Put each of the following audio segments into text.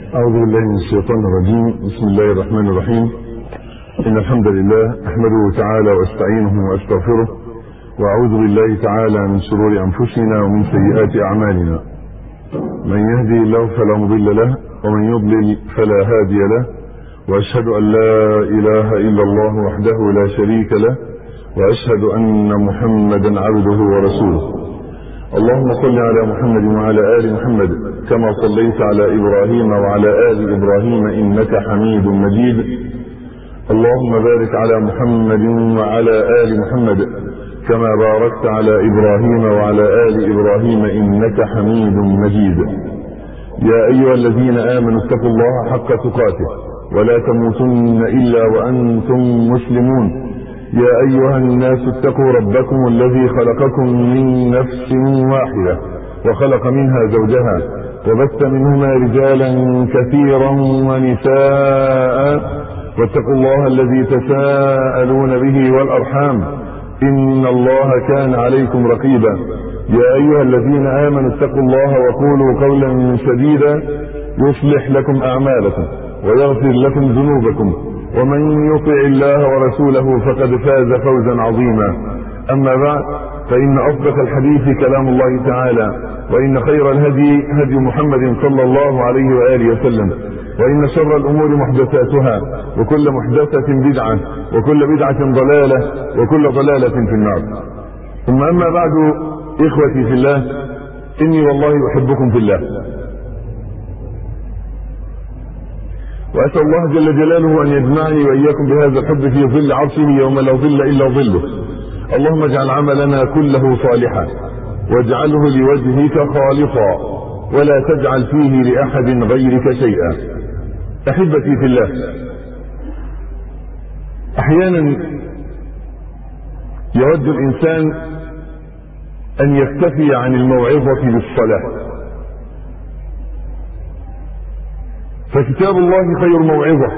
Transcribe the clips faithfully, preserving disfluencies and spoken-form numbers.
أعوذ بالله من الشيطان الرجيم. بسم الله الرحمن الرحيم. إن الحمد لله أحمده تعالى وأستعينه وأستغفره، وأعوذ بالله تعالى من شرور أنفسنا ومن سيئات أعمالنا. من يهدي الله فلا مضل له، ومن يضلل فلا هادي له، وأشهد أن لا إله إلا الله وحده لا شريك له، وأشهد أن محمدا عبده ورسوله. اللهم صل على محمد وعلى آل محمد كما صليت على إبراهيم وعلى آل إبراهيم إنك حميد مجيد. اللهم بارك على محمد وعلى آل محمد كما باركت على إبراهيم وعلى آل إبراهيم إنك حميد مجيد. يا أيها الذين آمنوا اتقوا الله حق تقاته ولا تموتن إلا وأنتم مسلمون. يا أيها الناس اتقوا ربكم الذي خلقكم من نفس واحدة وخلق منها زوجها وبث منهما رجالا كثيرا ونساء، واتقوا الله الذي تساءلون به والأرحام إن الله كان عليكم رقيبا. يا أيها الذين آمنوا اتقوا الله وقولوا قولا سديدا يصلح لكم أعمالكم ويغفر لكم ذنوبكم، ومن يطع الله ورسوله فقد فاز فوزا عظيما. أما بعد، فإن أصدق الحديث كلام الله تعالى، وإن خير الهدي هدي محمد صلى الله عليه وآله وسلم، وإن شر الأمور محدثاتها، وكل محدثة بدعة، وكل بدعة ضلالة، وكل ضلالة في النار. ثم أما بعد، إخوتي في الله، إني والله أحبكم في الله، وأسأل الله جل جلاله أن يجمعني وإياكم بهذا الحب في ظل عرشه يوم لا ظل إلا ظله. اللهم اجعل عملنا كله صالحا، واجعله لوجهك خالصا، ولا تجعل فيه لأحد غيرك شيئا. أحبتي في الله، أحيانا يود الإنسان أن يكتفي عن الموعظة بالصلاة، فكتاب الله خير موعظة.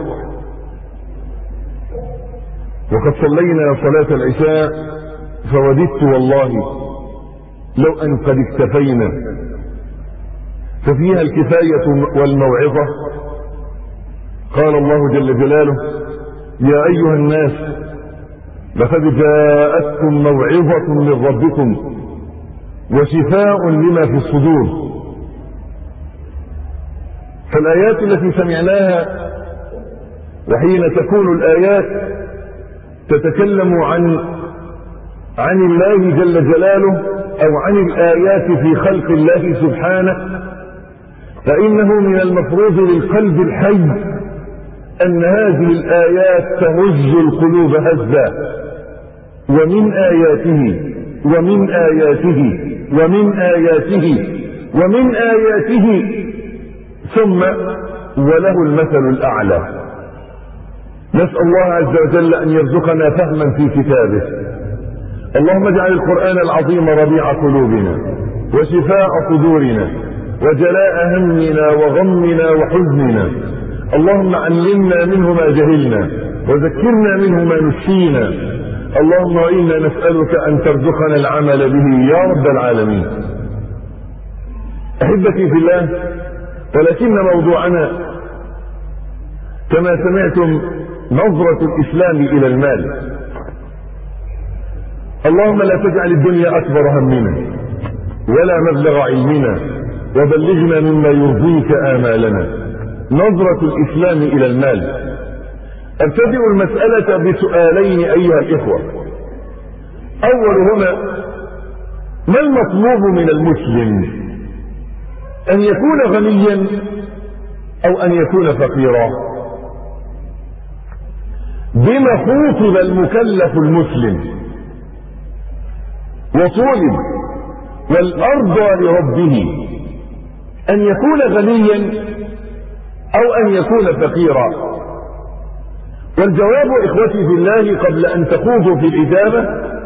وقد صلينا صلاة العشاء فوددت والله لو أن قد اكتفينا، ففيها الكفاية والموعظة. قال الله جل جلاله: يا أيها الناس لقد جاءتكم موعظة من ربكم وشفاء لما في الصدور. فالآيات التي سمعناها، وحين تكون الآيات تتكلم عن عن الله جل جلاله أو عن الآيات في خلق الله سبحانه، فإنه من المفروض للقلب الحي أن هذه الآيات تهز القلوب هزا. ومن آياته ومن آياته ومن آياته ومن آياته ثم وله المثل الأعلى. نسأل الله عز وجل أن يرزقنا فهما في كتابه. اللهم اجعل القرآن العظيم ربيع قلوبنا وشفاء صدورنا وجلاء همنا وغمنا وحزننا. اللهم علمنا منه ما جهلنا وذكرنا منه ما نسينا. اللهم إنا نسألك أن ترزقنا العمل به يا رب العالمين. أحبتي في الله، ولكن موضوعنا كما سمعتم نظرة الإسلام إلى المال. اللهم لا تجعل الدنيا أكبر همنا ولا مبلغ علمنا، وبلغنا مما يرضيك آمالنا. نظرة الإسلام إلى المال. أبتدئ المسألة بسؤالين أيها الإخوة. أولهما: ما المطلوب من المسلم؟ أن يكون غنيا أو أن يكون فقيرا؟ بما خوطب المكلف المسلم وطولب والأرضى لربه؟ أن يكون غنيا أو أن يكون فقيرا؟ والجواب إخوتي في الله قبل أن تخوضوا في الإجابة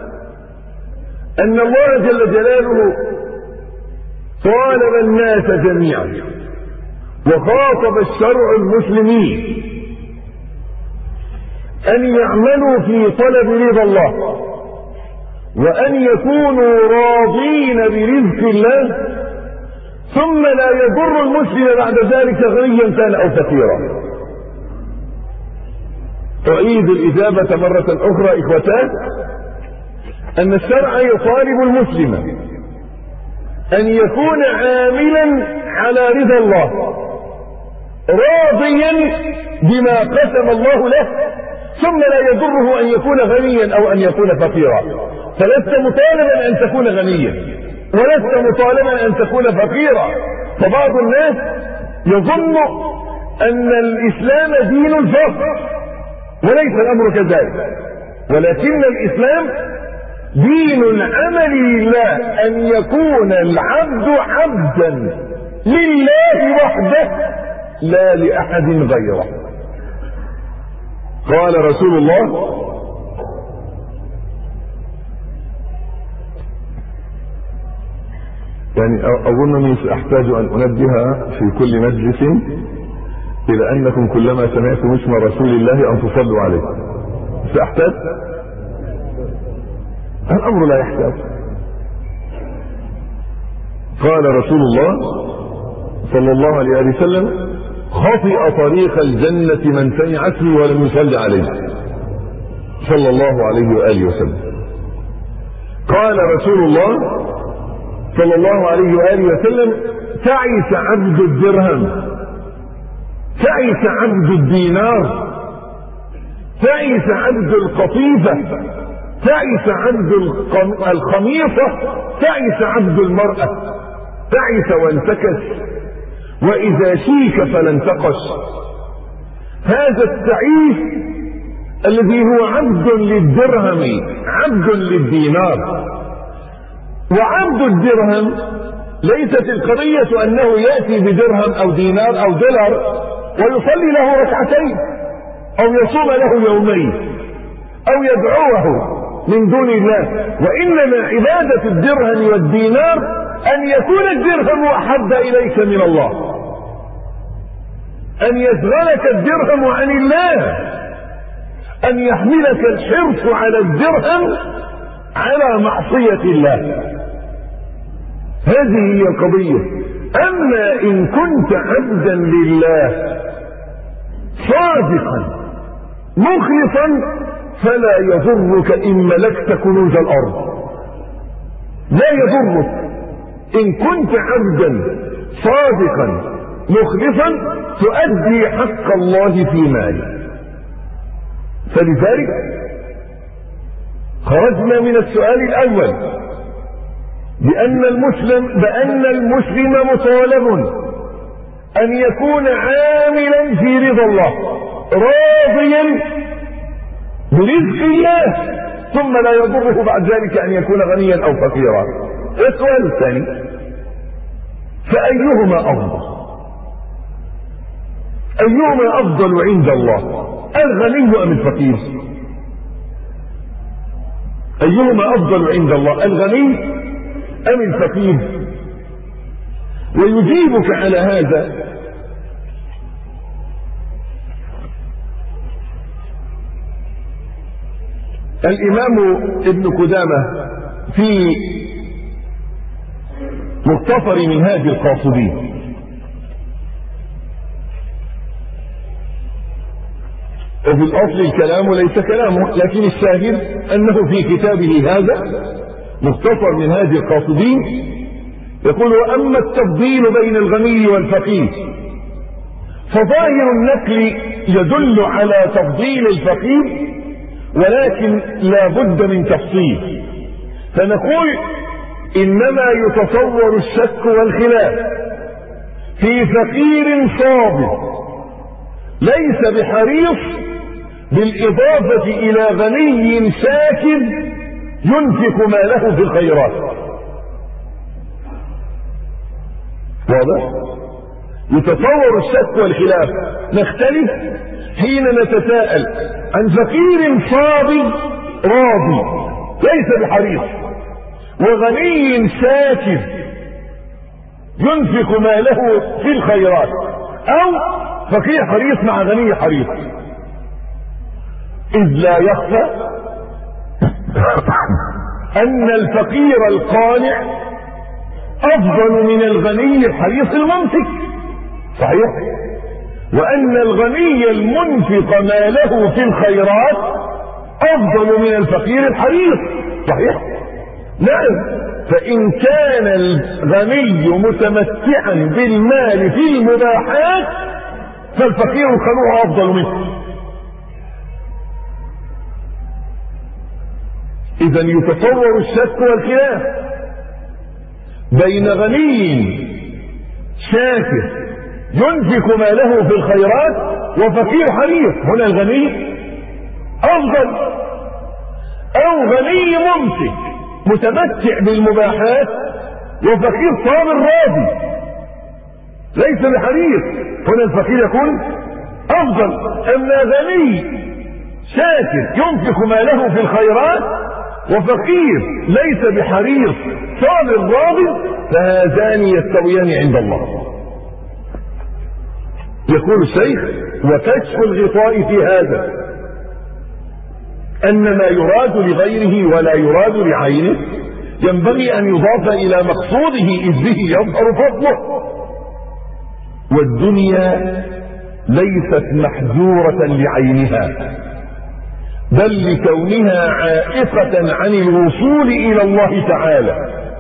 أن الله جل جلاله طالب الناس جميعا وخاطب الشرع المسلمين أن يعملوا في طلب رضا الله، وأن يكونوا راضين برزق الله، ثم لا يضر المسلم بعد ذلك غنيا كان أو فقيرا. أعيد الإجابة مرة أخرى إخوتان، أن الشرع يطالب المسلم أن يكون عاملا على رضا الله، راضيا بما قسم الله له، ثم لا يضره أن يكون غنيا أو أن يكون فقيرا. فلست مطالبا أن تكون غنيا، ولست مطالبا أن تكون فقيرا. فبعض الناس يظن أن الإسلام دين الفقر، وليس الأمر كذلك، ولكن الإسلام دين العمل لله، أن يكون العبد عبدا لله وحده لا لأحد غيره. قال رسول الله يعني أظنني أحتاج أن أنبه في كل مجلس إلى أنكم كلما سمعتم اسم رسول الله أن تصلوا عليه. سأحتاج؟ الأمر لا يحتاج. قال رسول الله صلى الله عليه وسلم: خطئ طريق الجنة من سمع اسمي ولم يصلي عليه، صلى الله عليه وآله وسلم. قال رسول الله صلى الله عليه وآله وسلم: تعس عبد الدرهم، تعس عبد الدينار، تعس عبد القطيفة، تعس عبد الخميصة، تعس عبد المرأة، تعس وانتكس، وإذا شيك فلا انتقش. هذا التعيس الذي هو عبد للدرهم، عبد للدينار. وعبد الدرهم ليست القضية أنه يأتي بدرهم أو دينار أو دولار ويصلي له ركعتين أو يصوم له يومين أو يدعوه من دون الله، وإنما عبادة الدرهم والدينار أن يكون الدرهم أحب إليك من الله، أن يشغلك الدرهم عن الله، أن يحملك الحرص على الدرهم على معصية الله. هذه هي القضية. أما إن كنت عبدا لله صادقا مخلصا فلا يضرك إن ملكت كنوز الأرض، لا يضرك إن كنت عبدا صادقا مخلصا تؤدي حق الله في مالك. فلذلك خرجنا من السؤال الأول بأن المسلم بأن المسلم مطالب أن يكون عاملا في رضا الله، راضيا برزق الله، ثم لا يضره بعد ذلك أن يكون غنيا أو فقيرا. السؤال الثاني: فأيهما أفضل؟ أيهما أفضل عند الله، الغني أم الفقير؟ أيهما أفضل عند الله، الغني أم الفقير؟ ويجيبك على هذا الإمام ابن قدامة في مختصر منهاج القاصدين. وفي الأصل الكلام ليس كلامه، لكن الشاهد أنه في كتابه هذا مختصر منهاج القاصدين يقول: وأما التفضيل بين الغني والفقير فظاهر النقل يدل على تفضيل الفقير، ولكن لا بد من تفصيل. فنقول: إنما يتصور الشك والخلاف في فقير صابر ليس بحريص بالإضافة إلى غني ساكن ينفق ماله في الخيرات. واضح؟ يتصور الشك والخلاف. نختلف حين نتساءل عن فقير صابر راضي ليس بحريص، وغني ساكن ينفق ماله في الخيرات، أو فقير حريص مع غني حريص. إذ لا يخفى أن الفقير القانع افضل من الغني الحريص الممسك، صحيح؟ وان الغني المنفق ماله في الخيرات افضل من الفقير الحريص، صحيح؟ نعم. فان كان الغني متمتعا بالمال في المباحات فالفقير القنوع افضل منه. اذا يتصور الشك والخلاف بين غني شاكر ينفق ماله في الخيرات وفقير حريص. هنا الغني افضل، او غني ممسك متمتع بالمباحات وفقير صابر راضي ليس بحريص، هنا الفقير يكون افضل. اما غني شاكر ينفق ماله في الخيرات وفقير ليس بحريص صابر راضي فهذان يستويان عند الله. يقول الشيخ: وكشف الغطاء في هذا أن ما يراد لغيره ولا يراد لعينه ينبغي أن يضاف إلى مقصوده إذ به يظهر فضله. والدنيا ليست محجورة لعينها بل لكونها عائقة عن الوصول إلى الله تعالى،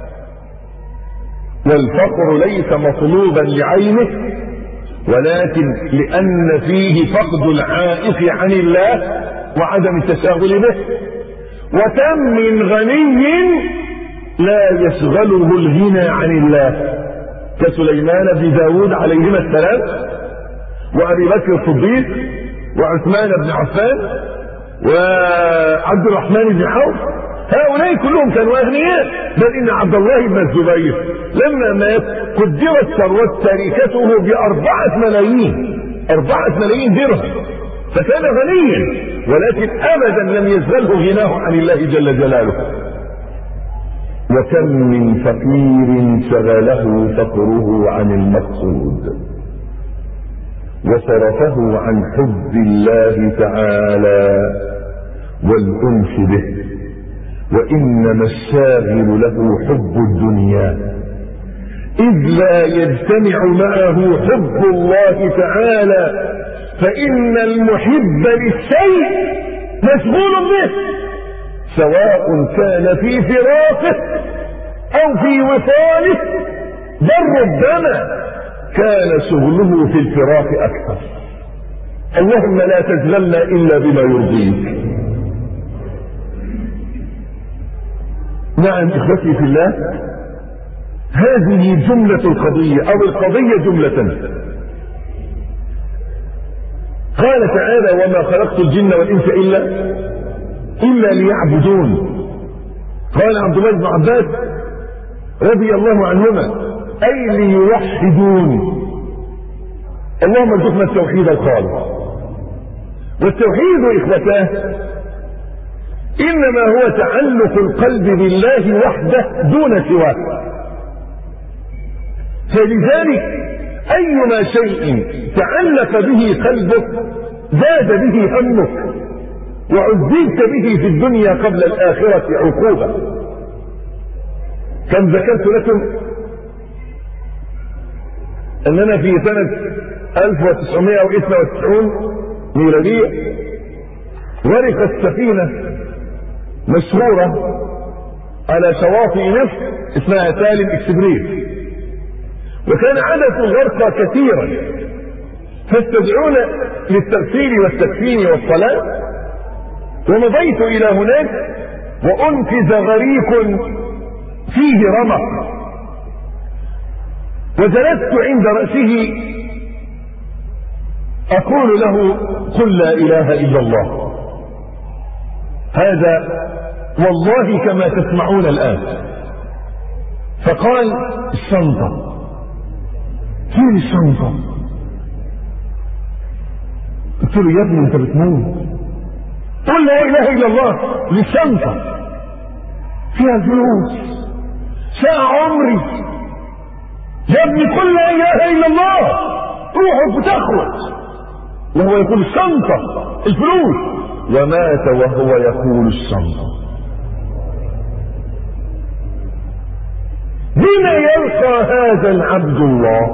والفقر ليس مطلوبا لعينه ولكن لأن فيه فقد العائق عن الله وعدم التشاغل به. وكم من غني لا يشغله الغنى عن الله كسليمان بن داود عليهما السلام وأبي بكر الصديق وعثمان بن عفان وعبد الرحمن بن عوف. هؤلاء كلهم كانوا أغنياء، بل إن عبد الله بن الزبير لما مات قدرت ثروة تركته بأربعة ملايين أربعة ملايين درهم، فكان غنيا ولكن أبدا لم يشغله غناه عن الله جل جلاله. وكم من فقير شغله فقره عن المقصود وصرفه عن حب الله تعالى والأنس به، وإنما الشاغل له حب الدنيا إذ لا يجتمع معه حب الله تعالى، فإن المحب للشيء مشغول به سواء كان في فراقه أو في وصاله، بل ربما كان شغله في الفراق أكثر. اللهم لا تشغلنا إلا بما يرضيك. نعم إخوتي في الله، هذه جملة القضية أو القضية جملة. قال تعالى: وما خلقت الجن والإنس إلا إلا ليعبدون. قال عبد الله بن عباس رضي الله عنهما: أي ليوحدون. اللهم ارزقنا التوحيد الخالص. والتوحيد إخوتاه إنما هو تعلق القلب بالله وحده دون سواه. فلذلك أيما شيء تعلق به قلبك زاد به همك وعذبت به في الدنيا قبل الآخرة عقوبة. كم ذكرت لكم أننا في سنة ألف وتسعمائة واثنين وتسعين ميلادية غرقت سفينة مشهورة على شواطئ مصر اسمها سالم اكسبريس، وكان عدد الغرقى كثيرا، فاستدعونا للتغسيل والتكفين والصلاة، ومضيت إلى هناك وأنقذ غريق فيه رمق، وجلست عند رأسه أقول له: قل لا إله إلا الله. هذا والله كما تسمعون الآن. فقال: الشنطة. فين الشنطة؟ قلت له: يا ابني انت بتموت، قل لا إله إلا الله. للشنطة فيها الفلوس، ساعة عمري. يا ابني قل لا إله إلا الله، روحك بتخرج وهو يقول الشنطة الفلوس، ومات وهو يقول الشنطة. بما يلقى هذا العبد الله؟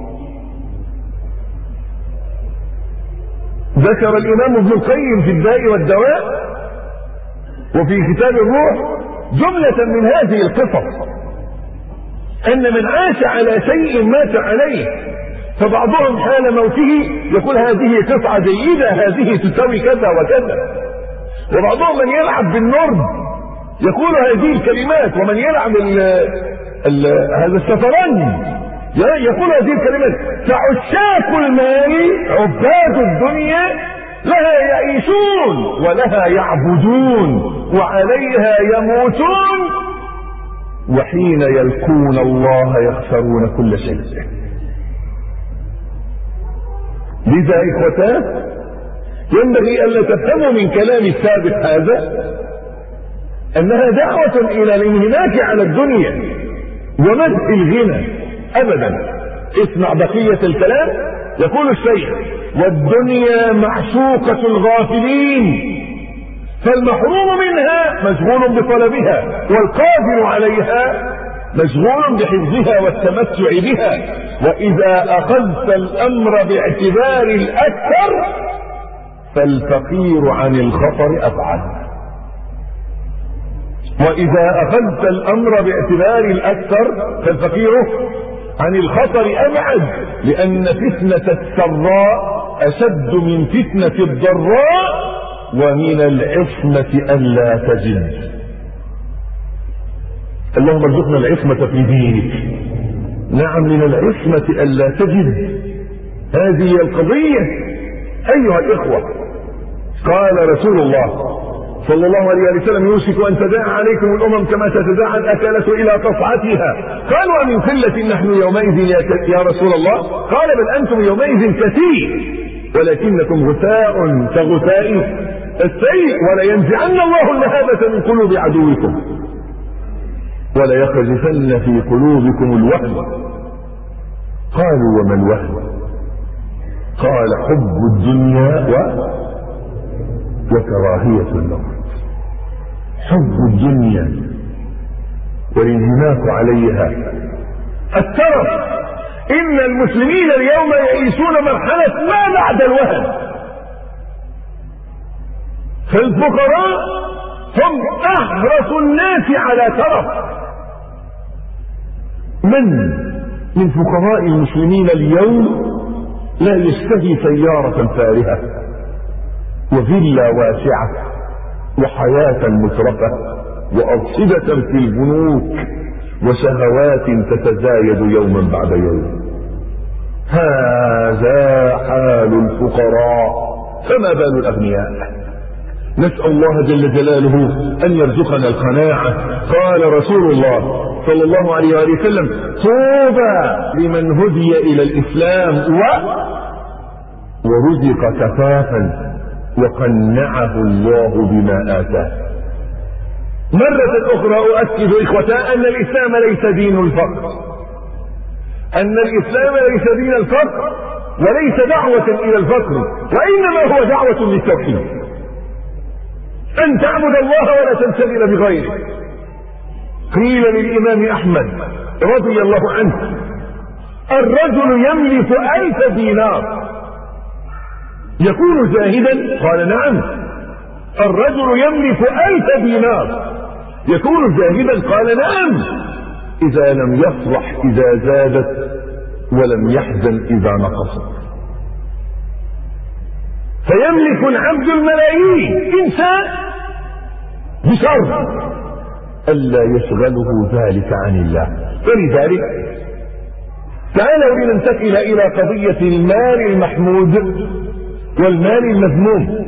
ذكر الإمام ابن القيم في الداء والدواء وفي كتاب الروح جملة من هذه القصص، أن من عاش على شيء مات عليه، فبعضهم حال موته يقول هذه قطعة جيدة، هذه تساوي كذا وكذا، وبعضهم من يلعب بالنرد يقول هذه الكلمات، ومن يلعب ال ال هذا الشطرنج يقول هذه الكلمات. فعشاق المال عباد الدنيا لها يعيشون ولها يعبدون وعليها يموتون، وحين يلقون الله يخسرون كل شيء. لذا إخوتان ينبغي ألا تفهموا من كلام السابق هذا أنها دعوة إلى الانهماك على الدنيا ومدح الغنى أبدا. اسمع بقية الكلام. يقول الشيخ: والدنيا معشوقة الغافلين، فالمحروم منها مشغول بطلبها، والقادر عليها مشغول بحفظها والتمتع بها. وإذا أخذت الأمر باعتبار الأكثر فالفقير عن الخطر أبعد. وإذا أخذت الأمر باعتبار الأكثر فالفقير عن الخطر أبعد، لأن فتنة السراء أشد من فتنة الضراء، ومن العصمة ألا تجد. اللهم ارزقنا العصمة في دينك. نعم، من العصمة ألا تجد، هذه القضية أيها الإخوة. قال رسول الله صلى الله عليه وسلم: يوشك أن تداعى عليكم الأمم كما تتداعى الأكلة إلى قصعتها. قالوا: ومن قلة نحن يومئذ يا رسول الله؟ قال: بل أنتم يومئذ كثير ولكنكم غثاء كغثاء السيل، ولينزعن الله المهابة من قلوب عدوكم وليقذفن في قلوبكم الوهن. قالوا: وما الوهن؟ قال: حب الدنيا و... وكراهية الموت. حب الدنيا والانهماك عليها. الترف. إن المسلمين اليوم يعيشون مرحلة ما بعد الوهن، فالفقراء هم أحرص الناس على ترف. من من فقراء المسلمين اليوم لا يشتهي سيارة فارهة وفيلا واسعة وحياة مترفة وأرصدة في البنوك وشهوات تتزايد يوما بعد يوم؟ هذا حال الفقراء، فما بال الأغنياء؟ نسأل الله جل جلاله أن يرزقنا القناعة. قال رسول الله صلى الله عليه وآله وسلم: طوبى لمن هدي إلى الإسلام و... ورزق كفافا وقنعه الله بما آتاه. مرة أخرى أؤكد إخوتاء أن الإسلام ليس دين الفقر، أن الإسلام ليس دين الفقر وليس دعوة إلى الفقر، وإنما هو دعوة للتوحيد، أن تعبد الله ولا تنشغل بغيره. قيل للإمام أحمد رضي الله عنه: الرجل يملك ألف دينار يكون زاهدا؟ قال: نعم. الرجل يملك ألف دينار يكون زاهدا؟ قال: نعم، إذا لم يفرح إذا زادت ولم يحزن إذا نقصت. فيملك العبد الملايين إنسان بشرط ألا يشغله ذلك عن الله. ولذلك تعالوا لننتقل إلى قضية المال المحمود والمال المذموم.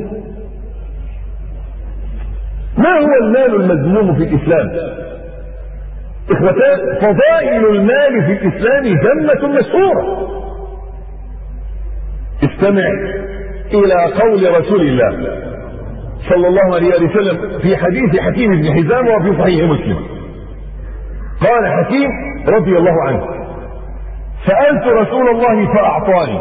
ما هو المال المذموم في الإسلام؟ إخوتان، فضائل المال في الإسلام ذمة مشهورة. استمع إلى قول رسول الله صلى الله عليه وسلم في حديث حكيم بن حزام وفي صحيح مسلم. قال حكيم رضي الله عنه: سألت رسول الله فأعطاني،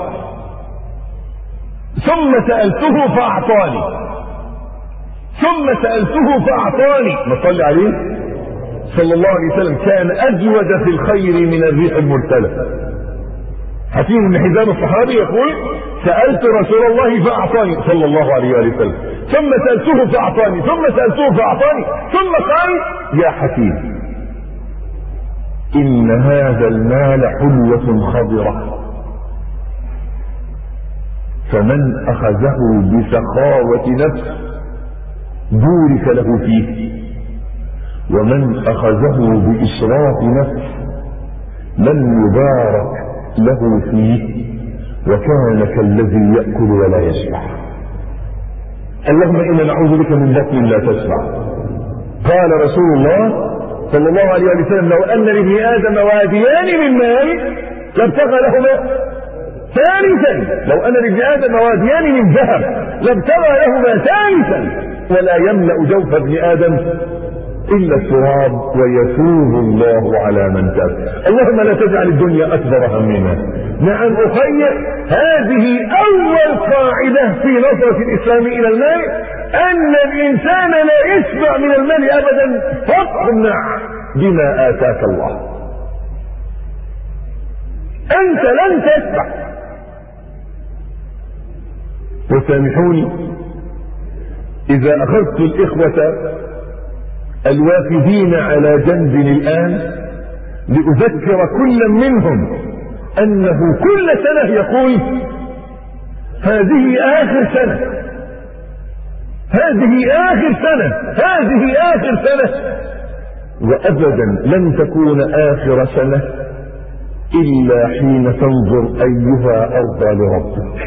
ثم سألته فأعطاني، ثم سألته فأعطاني، ما صلي عليه، صلى الله عليه وسلم كان أجود في الخير من الريح المرسلة. حكيم بن حزام الصحابي يقول: سألت رسول الله فأعطاني صلى الله عليه وسلم، ثم سألته فأعطاني، ثم سألته فأعطاني، ثم قال: يا حكيم إن هذا المال حلوة خضرة، فمن أخذه بسخاوة نفس بورك له فيه، ومن أخذه بإسراف نفس لم يبارك له فيه، وكان كالذي يأكل ولا يشبع. اللهم إنا نعوذ بك من بطن لا تشبع. قال رسول الله صلى الله عليه وسلم: لو أن لابن آدم واديان من مال لابتغى لهما ثالثا، لو أن لابن آدم واديان من ذهب لابتغى لهما ثالثا، ولا يملأ جوف ابن آدم إلا التراب، ويتوب الله على من تاب. اللهم لا تجعل الدنيا أكبر همنا. نعم أخي، هذه أول قاعدة في نظرة الإسلام إلى المال، أن الإنسان لا يشبع من المال أبدا، فاقنع بما آتاك الله. أنت لن تشبع. وسامحوني إذا أخذت الإخوة الوافدين على جنب الآن لأذكر كل منهم أنه كل سنة يقول: هذه آخر سنة، هذه آخر سنة، هذه آخر سنة. وأبدا لن تكون آخر سنة إلا حين تنظر أيها أرضى لربك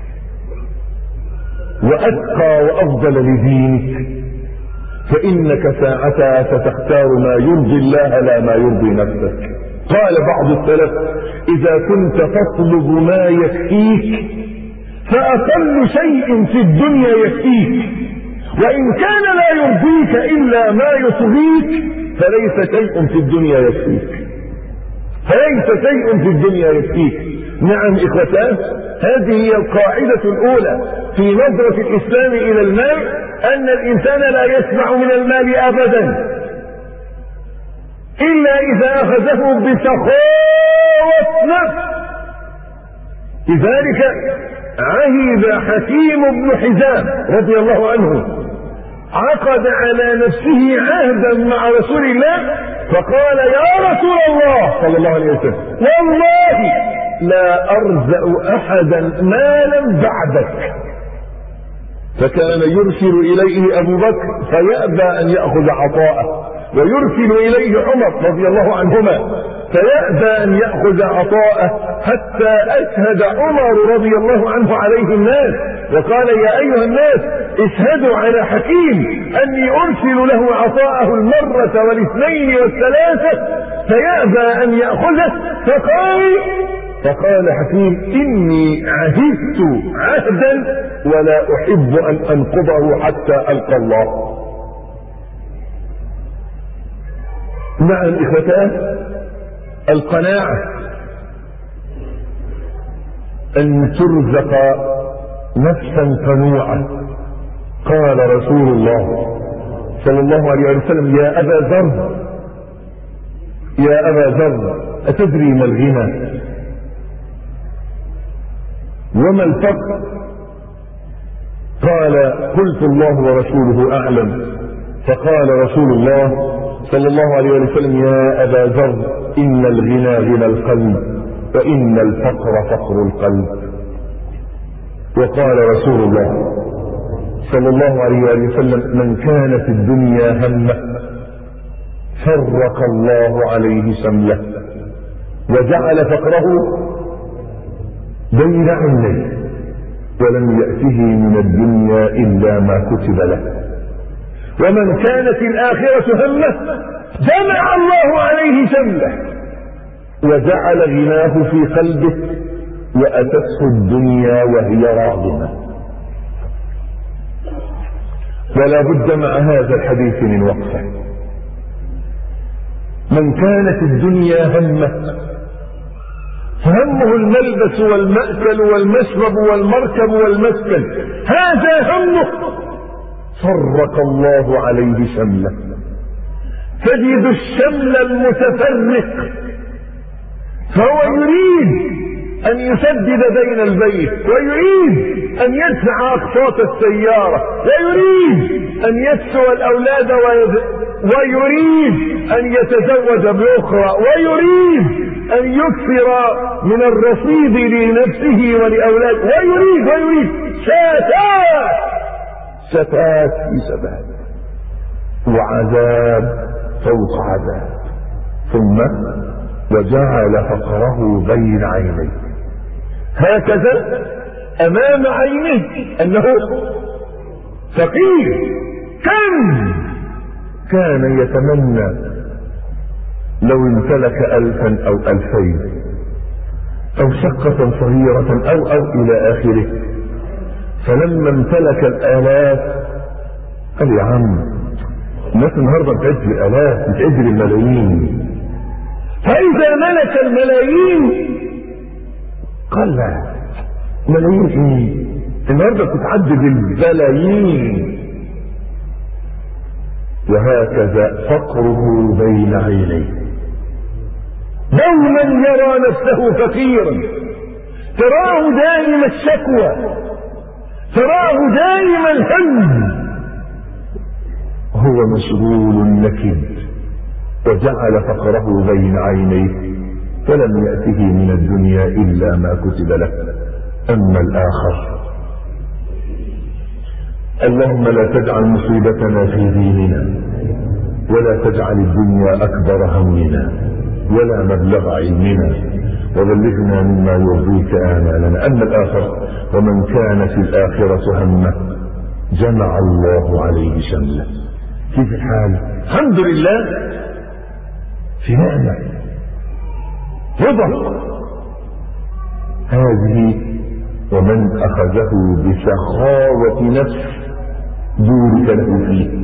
وأتقى وأفضل لدينك، فإنك ساعتها ستختار ما يرضي الله لا ما يرضي نفسك. قال بعض السلف: إذا كنت تطلب ما يكفيك فأقل شيء في الدنيا يكفيك، وإن كان لا يرضيك إلا ما يطغيك فليس شيء في الدنيا يكفيك، فليس شيء في الدنيا يكفيك. نعم إخوتان، هذه هي القاعدة الأولى في نظرة الإسلام إلى المال، أن الإنسان لا يشبع من المال أبدا إلا إذا أخذه بسخاوة نفس. لذلك عهد حكيم بن حزام رضي الله عنه، عقد على نفسه عهدا مع رسول الله، فقال: يا رسول الله صلى الله عليه وسلم، والله لا أرزق أحدا مالا بعدك. فكان يرسل إليه أبو بكر فيأبى أن يأخذ عطاءه، ويرسل إليه عمر رضي الله عنهما فيأبى أن يأخذ عطاءه، حتى أشهد عمر رضي الله عنه عليه الناس وقال: يا أيها الناس اشهدوا على حكيم أني أرسل له عطاءه المرة والاثنين والثلاثة، فيأبى أن يأخذه. فقال فقال حكيم: إني عهدت عهدا ولا أحب أن أنقضه حتى ألقى الله. نعم إخوتان، القناعة أن ترزق نفسا قنوعة. قال رسول الله صلى الله عليه وسلم: يا أبا ذر، يا أبا ذر، أتدري ما الغنى وما الفقر؟ قال: قلت الله ورسوله أعلم. فقال رسول الله صلى الله عليه وسلم: يا أبا ذر، إن الغنى غنى القلب، وإن الفقر فقر القلب. وقال رسول الله صلى الله عليه وسلم: من كانت الدنيا همه فرق الله عليه شمله، وجعل فقره بين عينيه، ولم يأته من الدنيا إلا ما كتب له. ومن كانت الآخرة همه جمع الله عليه شمله، وجعل غناه في قلبه، وأتته الدنيا وهي راغمة. ولا بد مع هذا الحديث من وقفه. من كانت الدنيا همه، همه الملبس والمأكل والمشرب والمركب والمسكن، هذا همه، فرق الله عليه شمله. تجد الشمل المتفرق، فهو يريد أن يسدد بين البيت، ويريد أن يدفع أقساط السيارة، ويريد أن يكسو الأولاد، ويريد أن يتزوج بأخرى، ويريد أن يكثر من الرصيد لنفسه ولأولاده، ويريد ويريد شتات شتات في شتات، وعذاب فوق عذاب. ثم وجعل فقره بين عينيه، هكذا امام عينه انه فقير. كم كان يتمنى لو امتلك الفا او الفين او شقة صغيرة او او الى اخره، فلما امتلك الالاف قال يا عم الناس النهارده بتعد الالاف، بتعد الملايين، فاذا ملك الملايين قال لا، ملايين ايه؟ النهارده بتتعد بالبلايين. وهكذا فقره بين عينيه، دوما يرى نفسه فقيرا، تراه دائما الشكوى، تراه دائما الهم، هو مشغول نكد. وجعل فقره بين عينيه فلم يأته من الدنيا إلا ما كتب له. أما الآخر اللهم لا تجعل مصيبتنا في ديننا، ولا تجعل الدنيا أكبر همنا ولا مبلغ علمنا، وبلغنا مما يرضيك آمالنا. أما الآخر ومن كانت الآخرة همه جمع الله عليه شمله. كيف الحال؟ الحمد لله في نعمة رضا. هذه ومن أخذه بسخاوة نفس بورك له فيه.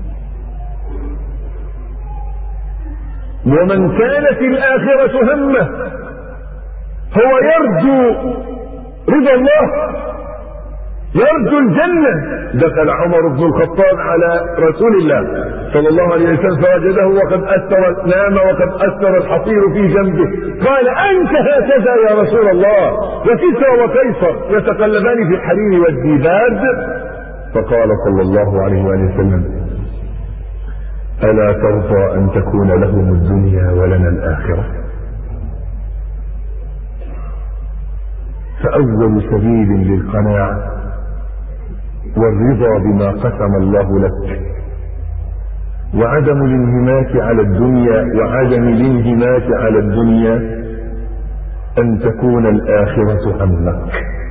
ومن كانت الآخرة همه هو يرجو رضا الله، يرجو الجنة. دخل عمر بن الخطاب على رسول الله صلى الله عليه وسلم فوجده وقد أثر نام وقد أثر الحصير في جنبه، قال أنت هكذا يا رسول الله؟ وكسرى وقيصر يتقلبان في الحرير والديباج. فقال صلى الله عليه وسلم ألا ترضى أن تكون لهم الدنيا ولنا الآخرة؟ فأول سبيل للقناعة والرضا بما قسم الله لك، وعدم الانهماك على الدنيا وعدم الانهماك على الدنيا أن تكون الآخرة همك،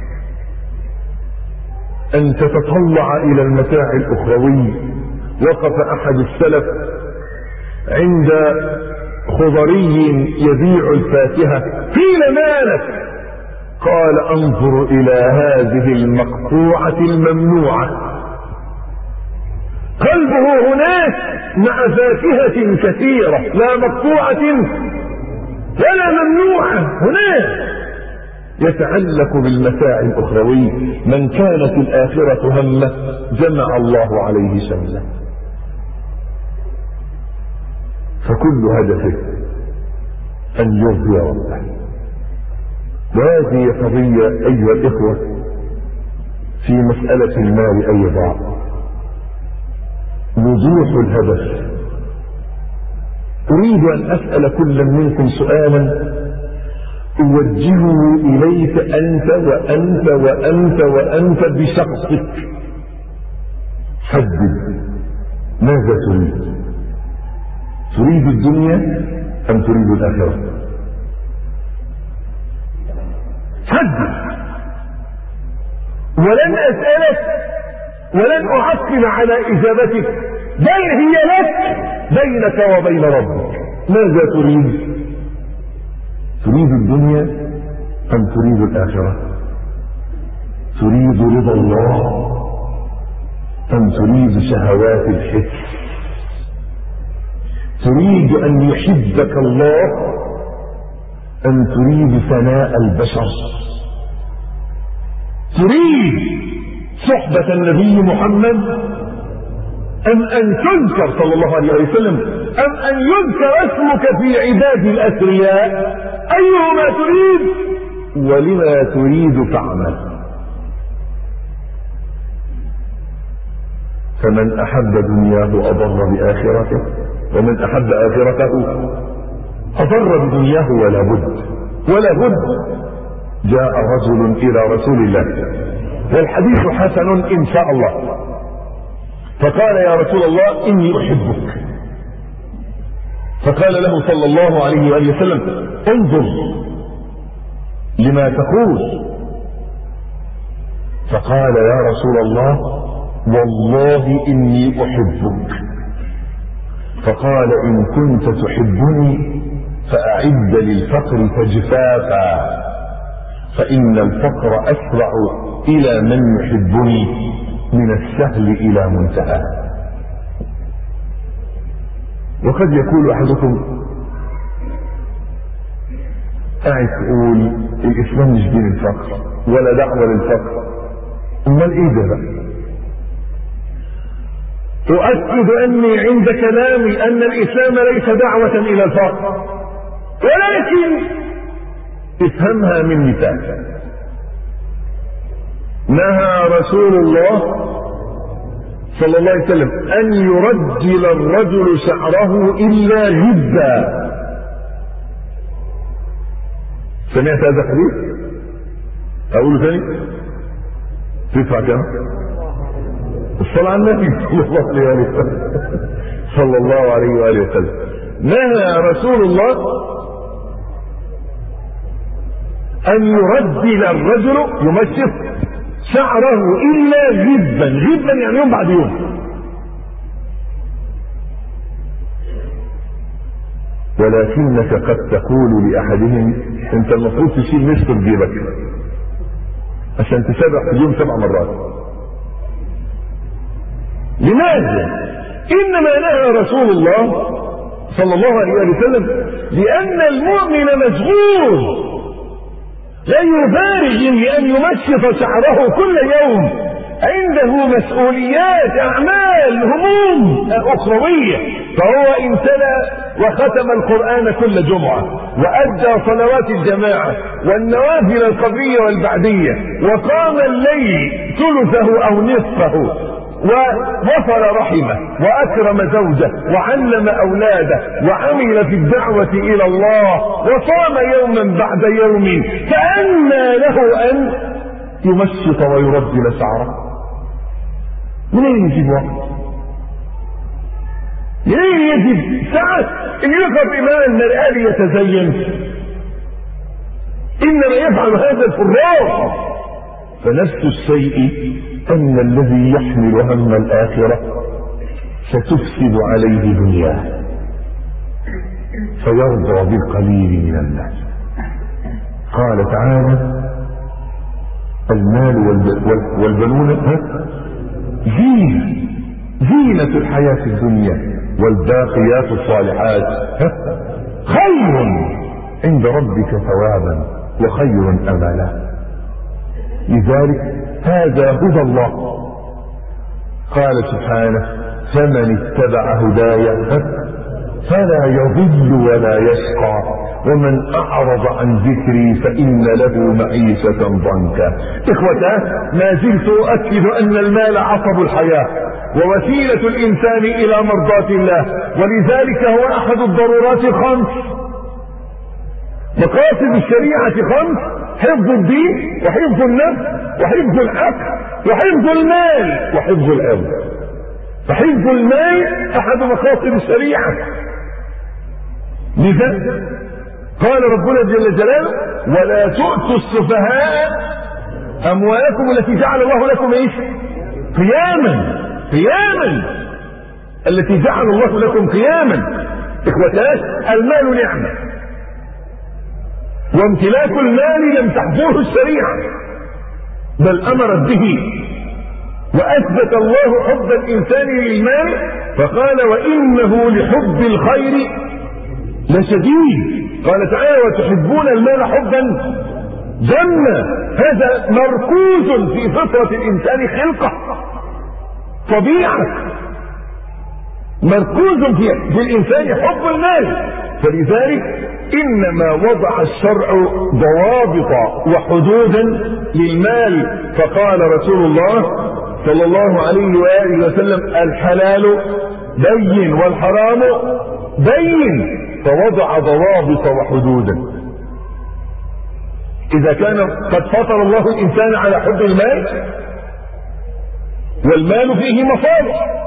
أن تتطلع إلى المتاع الأخروي. وقف أحد السلف عند خضري يبيع الفاكهة، قيل مالك؟ قال انظر إلى هذه المقطوعة الممنوعة، قلبه هناك مع فاكهة كثيرة لا مقطوعة ولا ممنوعة، هناك يتعلق بالمتاع الأخروي. من كانت الآخرة همه جمع الله عليه شمله. فكل هدفه أن يرضي ربه. وهذه قضية أيها الإخوة في مسألة المال أيضا، وضوح الهدف. أريد أن أسأل كل منكم سؤالا أوجهه إليك أنت وأنت وأنت وأنت بشخصك. حدد ماذا تريد؟ تريد الدنيا أم تريد الآخرة؟ حدد. ولن أسألك ولن أعقب على إجابتك، بل هي لك بينك وبين ربك. ماذا تريد؟ تريد الدنيا أم تريد الآخرة؟ تريد رضا الله أم تريد شهوات الحس؟ تريد أن يحبك الله أم تريد ثناء البشر؟ تريد صحبة النبي محمد أم أن تذكر صلى الله عليه وسلم أم أن يذكر اسمك في عباد الأثرياء؟ أيهما تريد؟ ولما تريد فاعمل. فمن أحب دنياه أضر بآخرته، ومن أحب آخرته أضر بدنياه. ولا بد ولا بد جاء رجل إلى رسول الله والحديث حسن إن شاء الله، فقال يا رسول الله إني أحبك. فقال له صلى الله عليه وآله وسلم انظر لما تقول. فقال يا رسول الله والله إني أحبك. فقال إن كنت تحبني فأعد للفقر فجفافا، فإن الفقر أسرع إلى من يحبني من السهل إلى منتهى. وقد يقول أحدكم قاعد تقول الإسلام مش دين الفقر ولا دعوة للفقر، أمال إيه ده بقى؟ أؤكد أني عند كلامي أن الإسلام ليس دعوة إلى الفقر، ولكن افهمها من مثال. نهى رسول الله صلى الله عليه وسلم أن يرجل الرجل شعره إلا غبا. سمعت هذا الحديث؟ أقوله ثاني؟ تدفع كم؟ الصلاة على النبي صلى الله عليه وسلم صلى الله عليه وآله وسلم. نهى رسول الله أن يرجل الرجل يمشط شعره إلا غبا. غبا يعني يوم بعد يوم. ولكنك قد تقول لأحدهم أنت المفروض تشيل نصف جيبك عشان تسبح في اليوم سبع مرات. لماذا؟ إنما نهى رسول الله صلى الله عليه وسلم لأن المؤمن مشغول لا يبالغ بأن يمشط شعره كل يوم، عنده مسؤوليات أعمال هموم أخروية. فهو إن تلا وختم القرآن كل جمعة وأدى صلوات الجماعة والنوافل القبلية والبعدية وقام الليل ثلثه أو نصفه ووصل رحمه وأكرم زوجه وعلم أولاده وعمل في الدعوة إلى الله وصام يوما بعد يوم، فأنى له أن يمشط ويرجل شعره؟ منين يجيب وقت؟ منين يجيب ساعة إن يقف إمام المرآة يتزين؟ إنما يفعل هذا الفراغ. فنفس الشيء أن الذي يحمل هم الآخرة ستفسد عليه دنياه فيرضى بالقليل من الناس. قال تعالى المال والبنون زينة زينة الحياة الدنيا والباقيات الصالحات خير عند ربك ثوابا وخير أملا. لذلك هذا هدى الله. قال سبحانه فمن اتبع هداي فلا يضل ولا يشقى ومن أعرض عن ذكري فإن له معيشة ضنكا. إخوتاه، ما زلت أؤكد أن المال عصب الحياة ووسيلة الإنسان إلى مرضاة الله، ولذلك هو أحد الضرورات الخمس. مقاصد الشريعة خمس: حفظ الدين وحفظ النفس وحفظ العقل وحفظ المال وحفظ الأرض. فحفظ المال أحد مقاصد الشريعة. لذا قال ربنا جل جلاله ولا تؤتوا السفهاء أموالكم التي جعل الله لكم ايش؟ قياما. قياما التي جعل الله لكم قياما. إخوتاش، المال نعمة، وامتلاك المال لم تحظره الشريعة بل أمرت به، وأثبت الله حب الإنسان للمال فقال وإنه لحب الخير لشديد. قال تعالى وتحبون المال حبا جما. هذا مركوز في فطرة الإنسان، خلقة، طبيعة. مركوز في, في الإنسان حب المال. فلذلك إنما وضع الشرع ضوابط وحدودا للمال، فقال رسول الله صلى الله عليه وآله وسلم: الحلال بين والحرام بين، فوضع ضوابط وحدودا. إذا كان قد فطر الله الإنسان على حب المال، والمال فيه مصالح.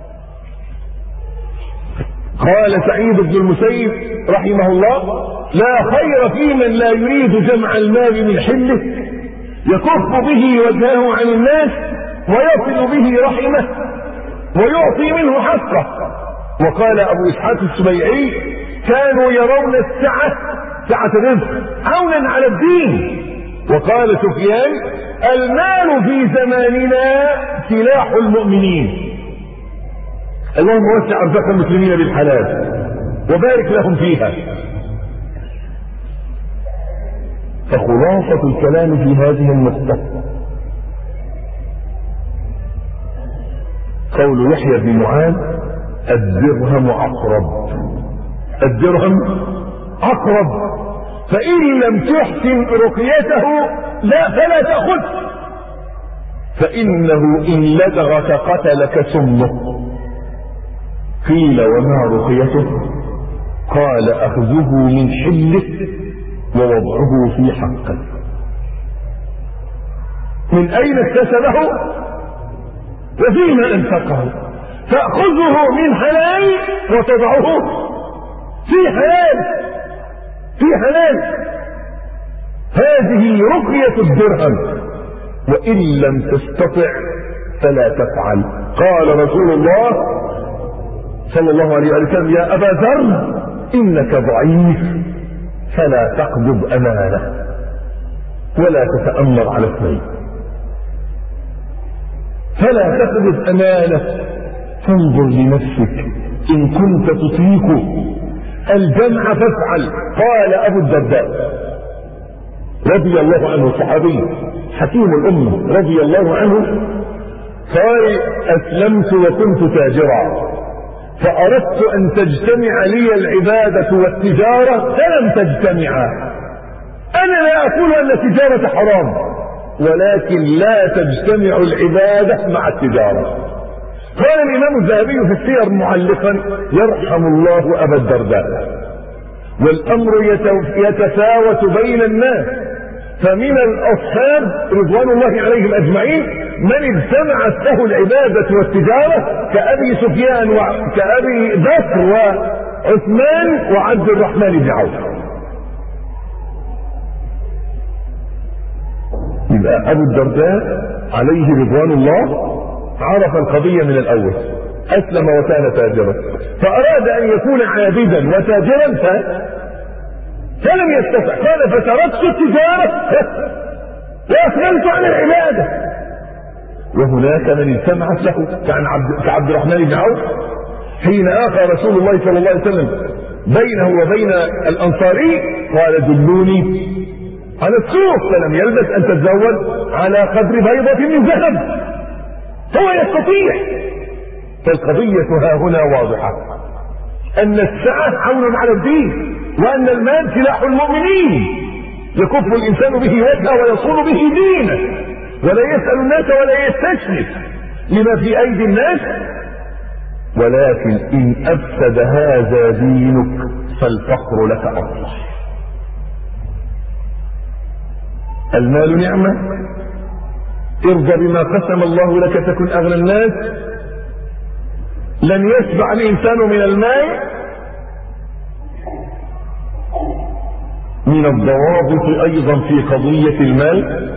قال سعيد بن المسيب رحمه الله: لا خير في من لا يريد جمع المال من حله، يكف به وجهه عن الناس ويصل به رحمه ويعطي منه حقه. وقال أبو إسحاق السبيعي: كانوا يرون السعة سعة الرزق عونا على الدين. وقال سفيان: المال في زماننا سلاح المؤمنين. اللهم وسع أرزاق المسلمين بالحلال وبارك لهم فيها. فخلاصة الكلام في هذه النقطة قول يحيى بن معاذ: الدرهم عقرب. الدرهم عقرب، فإن لم تحسن رقيته لا فلا تأخذ، فإنه إن لدغك قتلك سمه. قيل: وما رقيته؟ قال: أخذه من حله ووضعه في حقه. من أين اكتسبه وفيما أنفقه؟ تأخذه من حلال وتضعه في حلال في حلال. هذه رقية الدرهم، وإن لم تستطع فلا تفعل. قال رسول الله صلى الله عليه وسلم: يا أبا ذر إنك ضعيف فلا تقبض أمانة ولا تتأمر على اثنين. فلا تقبض أمانة، فانظر لنفسك إن كنت تطيق الجمع فافعل. قال أبو الدرداء رضي الله عنه، صحابي حكيم الأمة رضي الله عنه، قال: أسلمت وكنت تاجرا، فأردت أن تجتمع لي العبادة والتجارة فلم تجتمعا. أنا لا أقول أن التجارة حرام، ولكن لا تجتمع العبادة مع التجارة. قال الإمام الذهبي في السير معلقا: يرحم الله أبا الدرداء. والأمر يتفاوت بين الناس، فمن الأصحاب رضوان الله عليهم أجمعين من اجتمعت له العبادة والتجارة كأبي سفيان وكأبي بكر وعثمان وعبد الرحمن بن عوف. يبقى أبو الدرداء عليه رضوان الله عرف القضية من الأول، أسلم وكان تاجرا، فأراد أن يكون عابدا وتاجرا ف... فلم يستطع. قال: فتركت التجارة وأسلمت عن العبادة. وهناك من اجتمعت له كان عبد كعبد الرحمن بن عوف، حين آخى رسول الله صلى الله عليه وسلم بينه وبين الأنصاري قال: دلوني على السوق، فلم يلبث أن تتزوج على قدر بيضة من ذهب. هو يستطيع. فالقضية ها هنا واضحة، أن السعة عون على الدين، وأن المال سلاح المؤمنين يكف الإنسان به وجهه ويصون به دينه، ولا يسأل الناس ولا يستشرف لما في أيدي الناس. ولكن إن أفسد هذا دينك فالفقر لك أصلح. المال نعمة، ارضى بما قسم الله لك تكن أغنى الناس. لن يشبع الإنسان من المال. من الضوابط أيضا في قضية المال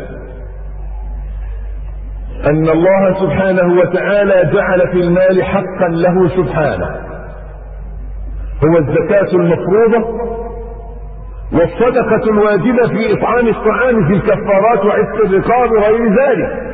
أن الله سبحانه وتعالى جعل في المال حقا له سبحانه، هو الزكاة المفروضة والصدقة الواجبة في إطعام الطعام في الكفارات وعتق الرقاب وغير ذلك.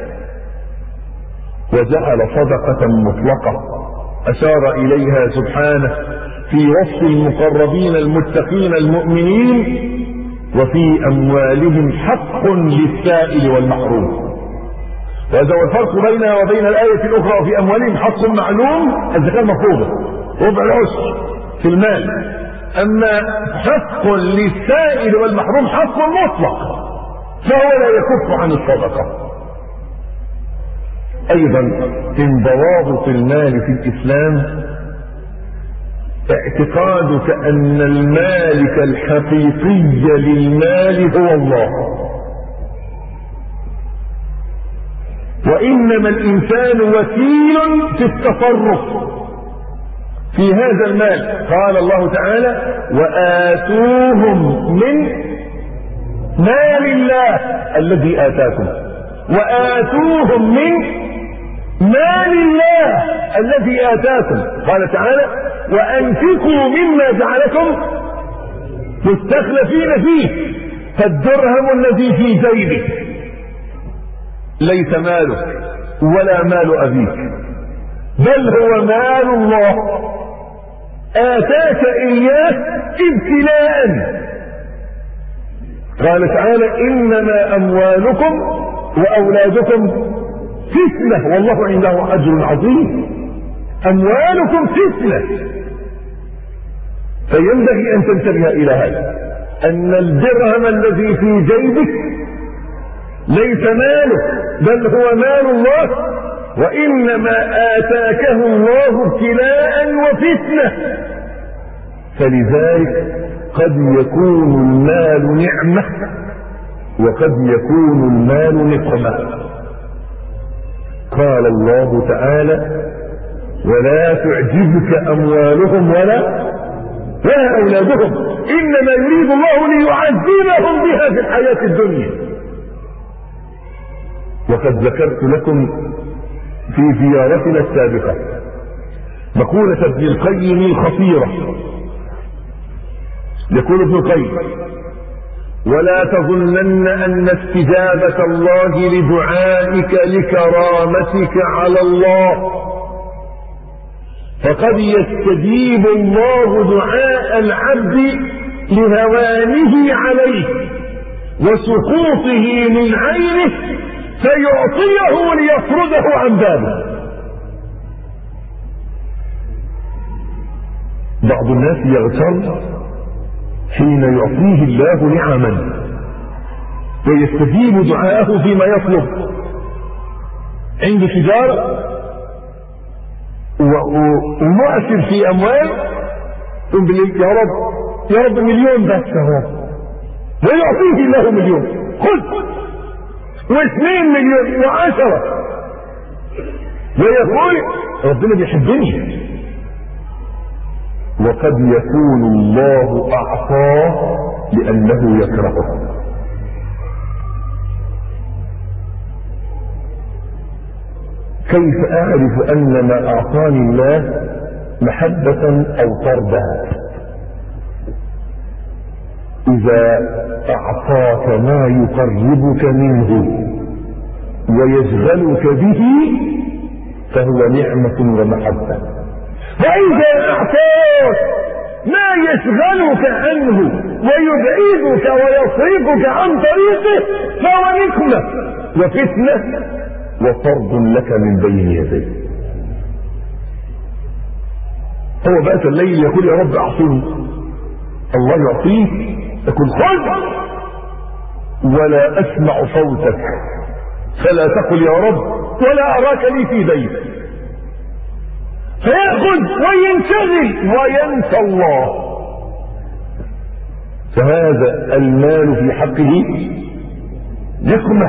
وجعل صدقة مطلقة أشار إليها سبحانه في وصف المقربين المتقين المؤمنين: وفي أموالهم حق للسائل والمحروم. وهذا هو الفرق بينها وبين الآية الأخرى. وفي أموالهم حق معلوم، الزكاة مفروضة ربع العشر في المال. أما حق للسائل والمحروم حق مطلق، فهو لا يكف عن الصدقة. أيضا من ضوابط المال في الإسلام اعتقادك أن المالك الحقيقي للمال هو الله، وإنما الإنسان وكيل في التصرف في هذا المال. قال الله تعالى: وآتوهم من مال الله الذي آتاكم، وآتوهم من مال الله الذي آتاكم. قال تعالى: وأنفقوا مما جعلكم مستخلفين فيه. فالدرهم الذي في جيبك ليس مالك ولا مال أبيك، بل هو مال الله آتاك إياه ابتلاء. قال تعالى: إنما أموالكم وأولادكم فتنة والله عنده أجر عظيم. أموالكم فتنة، فينبغي أن تنتبه إلى هذا، أن الدرهم الذي في جيبك ليس مالك بل هو مال الله، وإنما آتاكه الله ابتلاء وفتنة. فلذلك قد يكون المال نعمة وقد يكون المال نقمة. قال الله تعالى: ولا تعجبك أموالهم ولا ولا أولادهم إنما يريد الله ليعذبهم بها في الحياة الدنيا. وقد ذكرت لكم في زيارتنا السابقة مقولة ابن القيم الخطيرة. يقول ابن القيم: ولا تظنن أن استجابة الله لدعائك لكرامتك على الله، فقد يستجيب الله دعاء العبد لهوانه عليه وسقوطه من عينه فيعطيه ليطرده عن بابه. بعض الناس يغتر حين يعطيه الله نعما ويستجيب دعاءه فيما يطلب. عنده تجارة ومؤثر في أموال، يقول بالله: يا رب يا رب مليون بس يا رب، ويعطيه الله مليون، خذ واثنين مليون وعشرة، ويقول ربنا بيحبني. وقد يكون الله أعطاه لأنه يكرهه. كيف أعرف أن ما أعطاني الله محبة أو طردا؟ إذا أعطاك ما يقربك منه ويشغلك به فهو نعمة ومحبة، وإذا أعطاك ما يشغلك عنه ويبعدك ويصرفك عن طريقه فهو نقمة وفتنة وطرد لك من بين يديه. هو بقى الليل يقول: يا رب أعطيني، الله يعطيه، يقول: خذ ولا أسمع صوتك فلا تقل يا رب ولا أراك لي في بيت، فيأخذ وينشغل وينسى الله. فهذا المال في حقه نقمة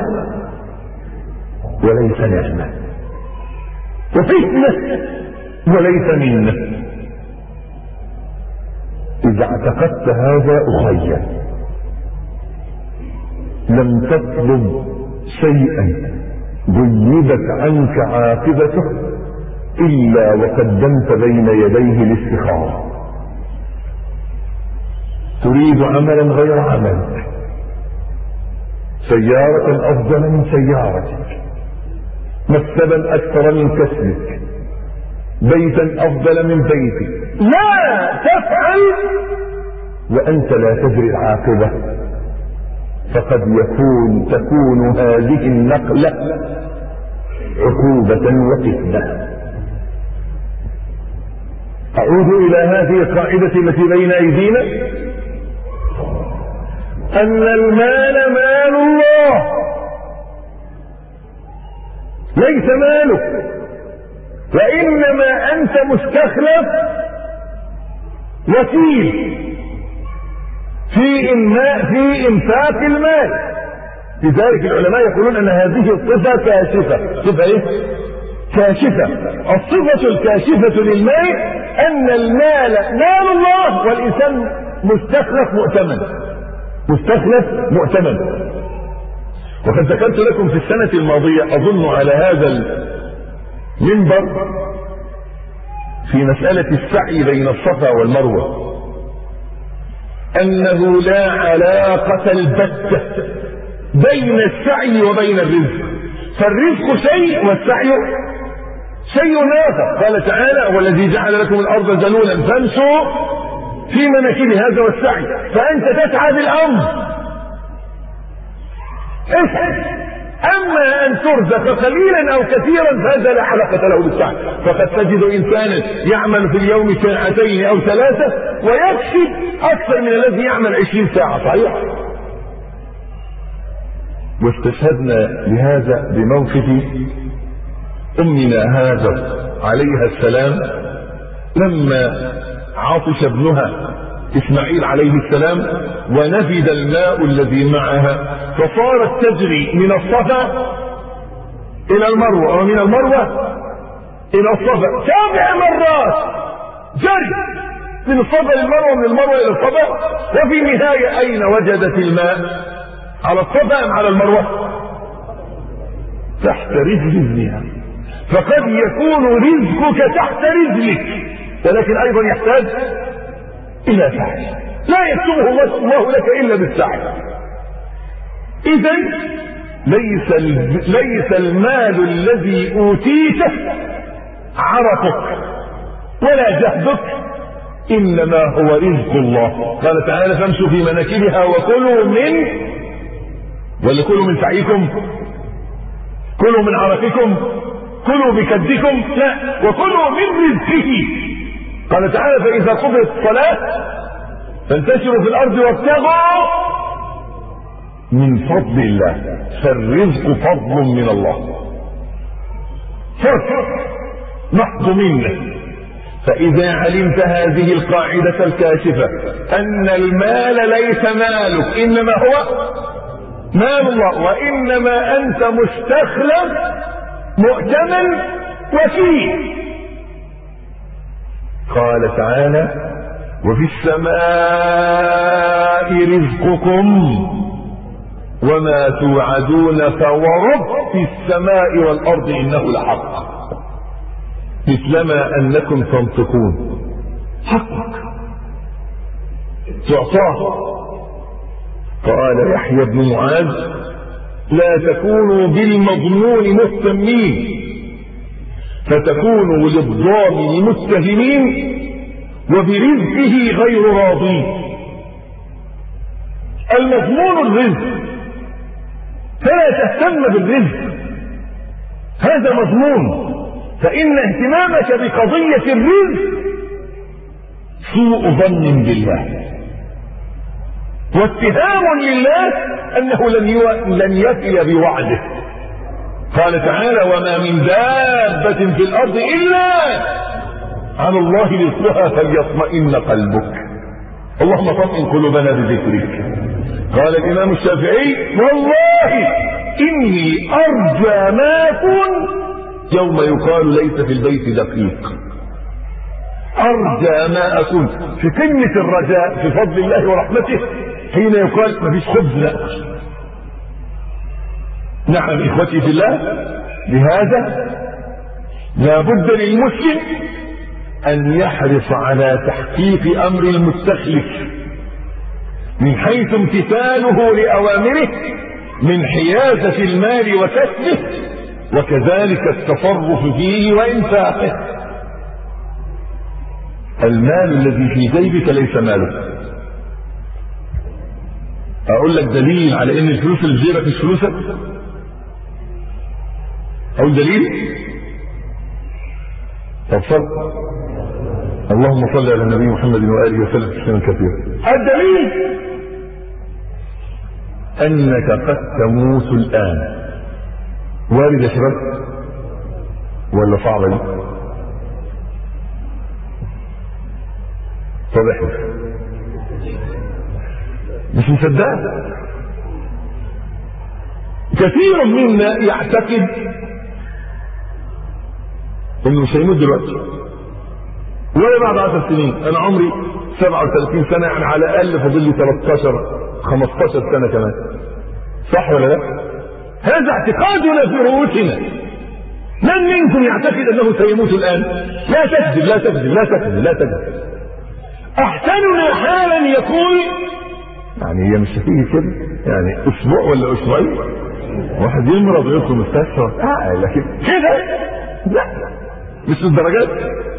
وليس نعمة، وفتنة وليس منة. إذا اعتقدت هذا أخي لم تطلب شيئا ضيبت عنك عاقبته إلا وقدمت بين يديه الاستخارة. تريد عملا غير عملك، سيارة أفضل من سيارتك، مكتبا أكثر من كسبك، بيتا أفضل من بيتك، لا تفعل وأنت لا تدري العاقبة، فقد يكون تكون هذه النقلة عقوبة وفتنة. أعود إلى هذه القاعدة التي بين أيدينا، أن المال مال الله ليس مالك، وإنما أنت مستخلف وكيل في إنفاق في إنفاق المال. لذلك العلماء يقولون أن هذه الصفة كاشفة. صفة إيه؟ كاشفة. الصفة الكاشفة للمال أن المال مال الله والإنسان مستخلف مؤتمن. مستخلف مؤتمن. وقد ذكرت لكم في السنة الماضية أظن على هذا المنبر في مسألة السعي بين الصفا والمروة أنه لا علاقة البتة بين السعي وبين الرزق، فالرزق شيء والسعي شيء آخر. قال تعالى: والذي جعل لكم الأرض ذلولا فامشوا في مناكبها، هذا والسعي، فأنت تسعى بالأمر اسعى. أما أن ترزق قليلا أو كثيرا فهذا لا علاقة له بالسعي. فقد تجد إنسانا يعمل في اليوم ساعتين أو ثلاثة ويكسب أكثر من الذي يعمل عشرين ساعة. صحيح. واستشهدنا لهذا بموقف أمنا هاجر عليها السلام لما عطش ابنها إسماعيل عليه السلام ونفد الماء الذي معها، فصارت تجري من الصفا إلى المروة ومن المروة إلى الصفا سبع مرات، جري من الصفا للمروة ومن المروة إلى الصفا، وفي النهاية أين وجدت الماء؟ على الصفا أم على المروة؟ تحت رجل ابنها. فقد يكون رزقك تحت رجلك، ولكن أيضا يحتاج إلى سعي، لا يكتبه الله لك إلا بالسعي. إذن ليس ليس المال الذي أوتيته عرقك ولا جهدك، إنما هو رزق الله. قال تعالى: فامشوا في مناكبها وكلوا من ولا كلوا من سعيكم، كلوا من عرقكم، كلوا بكدكم، لا، وكلوا من رزقه. قال تعالى: فإذا قضيت الصلاة فانتشروا في الأرض وابتغوا من فضل الله، فالرزق فضل من الله، فضل محض منه. فإذا علمت هذه القاعدة الكاشفة أن المال ليس مالك، إنما هو مال الله، وإنما أنت مستخلف مؤتمن وكيل. قال تعالى: وفي السماء رزقكم وما توعدون فورب السماء والأرض إنه لحق مثلما أنكم تنطقون. حقك تعطاه. قال يحيى بن معاذ: لا تكونوا بالمضمون مهتمين فتكونوا للضامن متهمين وبرزقه غير راضين. المضمون الرزق، فلا تهتم بالرزق، هذا مضمون. فإن اهتمامك بقضية الرزق سوء ظن بالله واتهام لله أنه لن يفي بوعده. قال تعالى: وما من دابة في الأرض إلا على الله رزقها فليطمئن قلبك. اللهم طمئن قلوبنا بذكرك. قال الإمام الشافعي: والله إني أرجى ما أكون يوم يقال ليس في البيت دقيق. أرجى ما أكون، في قمة الرجاء في فضل الله ورحمته، حين يقال ما فيش خبز. لا، نعم إخوتي في الله، لهذا لا بد للمسلم أن يحرص على تحقيق أمر المستخلف من حيث امتثاله لأوامره من حيازة المال وكسبه، وكذلك التصرف فيه وإنفاقه. المال الذي في جيبك ليس مالك. أقول لك دليل على إن الفلوس اللي في جيبك مش فلوسك. أو دليل؟ طب صل اللهم صل على النبي محمد وآله وسلم تسليما كثيرا. الدليل أنك قد تموت الآن. وارد يا شباب ولا صعبة دي؟ طب احنا مش مصدق. كثير منا يعتقد انه مش هيموت دلوقتي ولا بعد عشر سنين. انا عمري سبعة وثلاثين سنة، يعني على الاقل فاضل لي ثلاثة عشر خمستاشر سنة كمان. صح ولا لا؟ هذا اعتقادنا في رؤوسنا. من منكم يعتقد انه سيموت الان؟ لا تكذب لا تكذب لا تكذب لا تكذب. احسننا حالا يقول يعني هي مش هتيجي كده، يعني اسبوع ولا اسبوعين واحد يمرض ويدخل مستشفى اه لكن كده لا، مش الدرجات.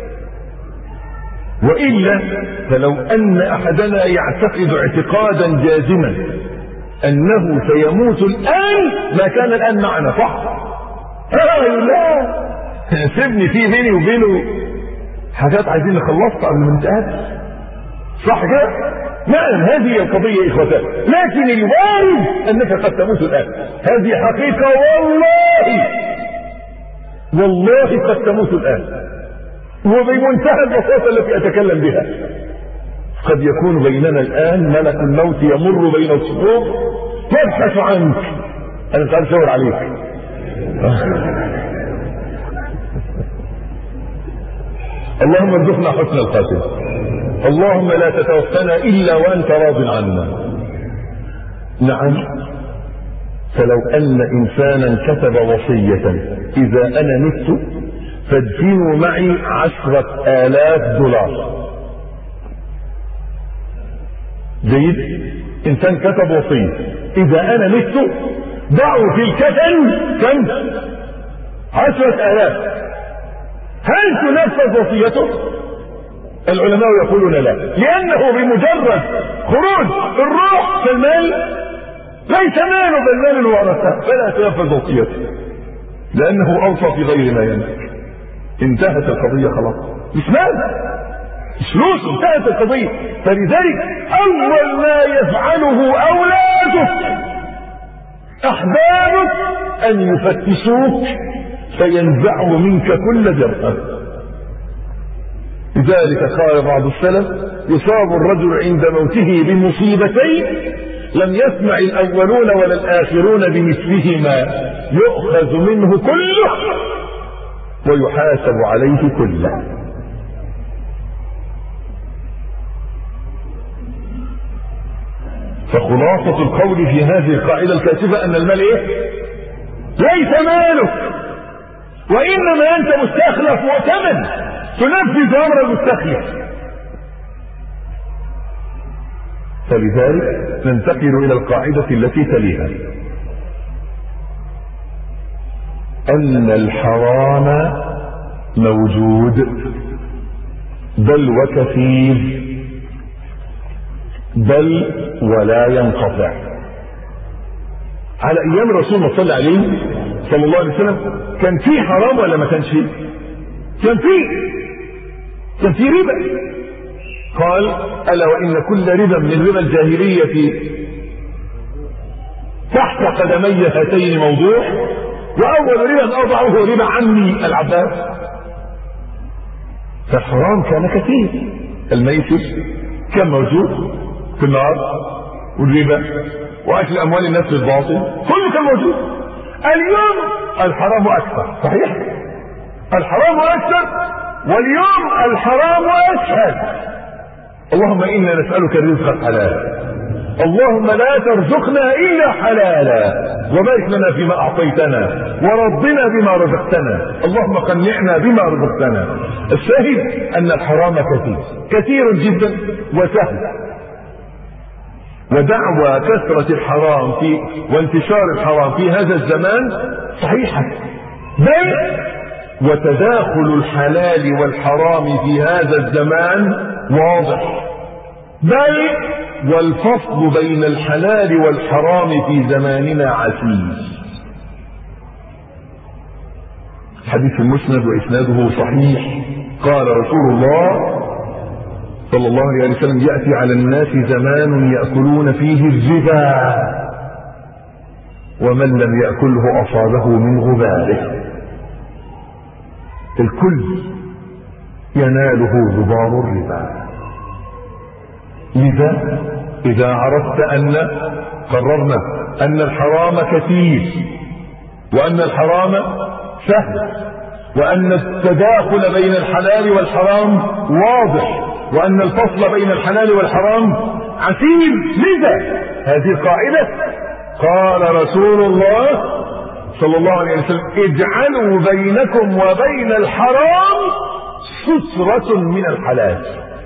والا فلو ان احدنا يعتقد اعتقادا جازما انه سيموت الان ما كان الان معنا. صح؟ اه لا سيبني في بيني وبينه حاجات عايزين نخلصها قبل ما نتقابل. صح كده؟ نعم هذه القضية يا إخوتان، لكن الوارد أنك قد تموت الآن. هذه حقيقة والله والله قد تموت الآن، وبمنتهى البساطة التي أتكلم بها. قد يكون بيننا الآن ملك الموت يمر بين الصفوف يبحث عنك. أنا مش عارف أشاور عليك. اللهم ارزقنا حسن الخاتمة. اللهم لا تتوفنا إلا وأنت راض عنا. نعم، فلو أن إنسانا كتب وصية إذا أنا مت فادفنوا معي عشرة آلاف دولار. جيد؟ إنسان كتب وصية إذا أنا مت ضعوا في الكفن كم؟ عشرة آلاف. هل تنفذ وصيته؟ العلماء يقولون لا، لأنه بمجرد خروج الروح كالمال ليس ماله بل مال الورثة، فلا تنفذ وصيته لأنه أوصى في غير ما يملك. انتهت القضية خلاص، مش مال مش فلوس، انتهت القضية. فلذلك أول ما يفعله أولادك أحبابك أن يفتشوك فينزعوا منك كل درهم. لذلك قال بعض السلف: يصاب الرجل عند موته بمصيبتين لم يسمع الأولون ولا الآخرون بمثلهما، يؤخذ منه كله ويحاسب عليه كله. فخلاصة القول في هذه القاعدة الكاتبة أن المال إيه؟ ليس مالك، وإنما أنت مستخلف وثمن تنفذ أمر المستخلف. فلذلك ننتقل إلى القاعدة التي تليها: أن الحرام موجود بل وكثير بل ولا ينقطع. على أيام الرسول صلى الله عليه صلى الله عليه وسلم كان في حرام ولا ما كانش فيه؟ كان فيه كان في ربا. قال: ألا وإن كل ربا من ربا الجاهلية تحت قدمي هاتين موضوع، وأول ربا أضعه ربا عمي العباس. فالحرام كان كثير. الميسر كان موجود في النار، والربا وأكل أموال الناس بالباطل كله كان موجود. اليوم الحرام أكثر، صحيح؟ الحرام أكثر، واليوم الحرام أسهل. اللهم إنا نسألك الرزق الحلال، اللهم لا ترزقنا إلا حلالا، وبارك لنا فيما أعطيتنا، ورضنا بما رزقتنا، اللهم قنعنا بما رزقتنا. الشاهد أن الحرام كثير كثير جدا وسهل. ودعوى كثرة الحرام في وانتشار الحرام في هذا الزمان صحيحة، بل وتداخل الحلال والحرام في هذا الزمان واضح، بل والفصل بين الحلال والحرام في زماننا عسير. حديث المسند وإسناده صحيح. قال رسول الله صلى الله عليه وسلم: يأتي على الناس زمان يأكلون فيه الربا، ومن لم يأكله أصابه من غباره. الكل يناله غبار الربا. لذا إذا عرفت أن قررنا أن الحرام كثير، وأن الحرام سهل، وأن التداخل بين الحلال والحرام واضح، وأن الفصل بين الحلال والحرام عسير، لذا هذه القاعدة قال رسول الله صلى الله عليه وسلم: اجعلوا بينكم وبين الحرام سترة من الحلال.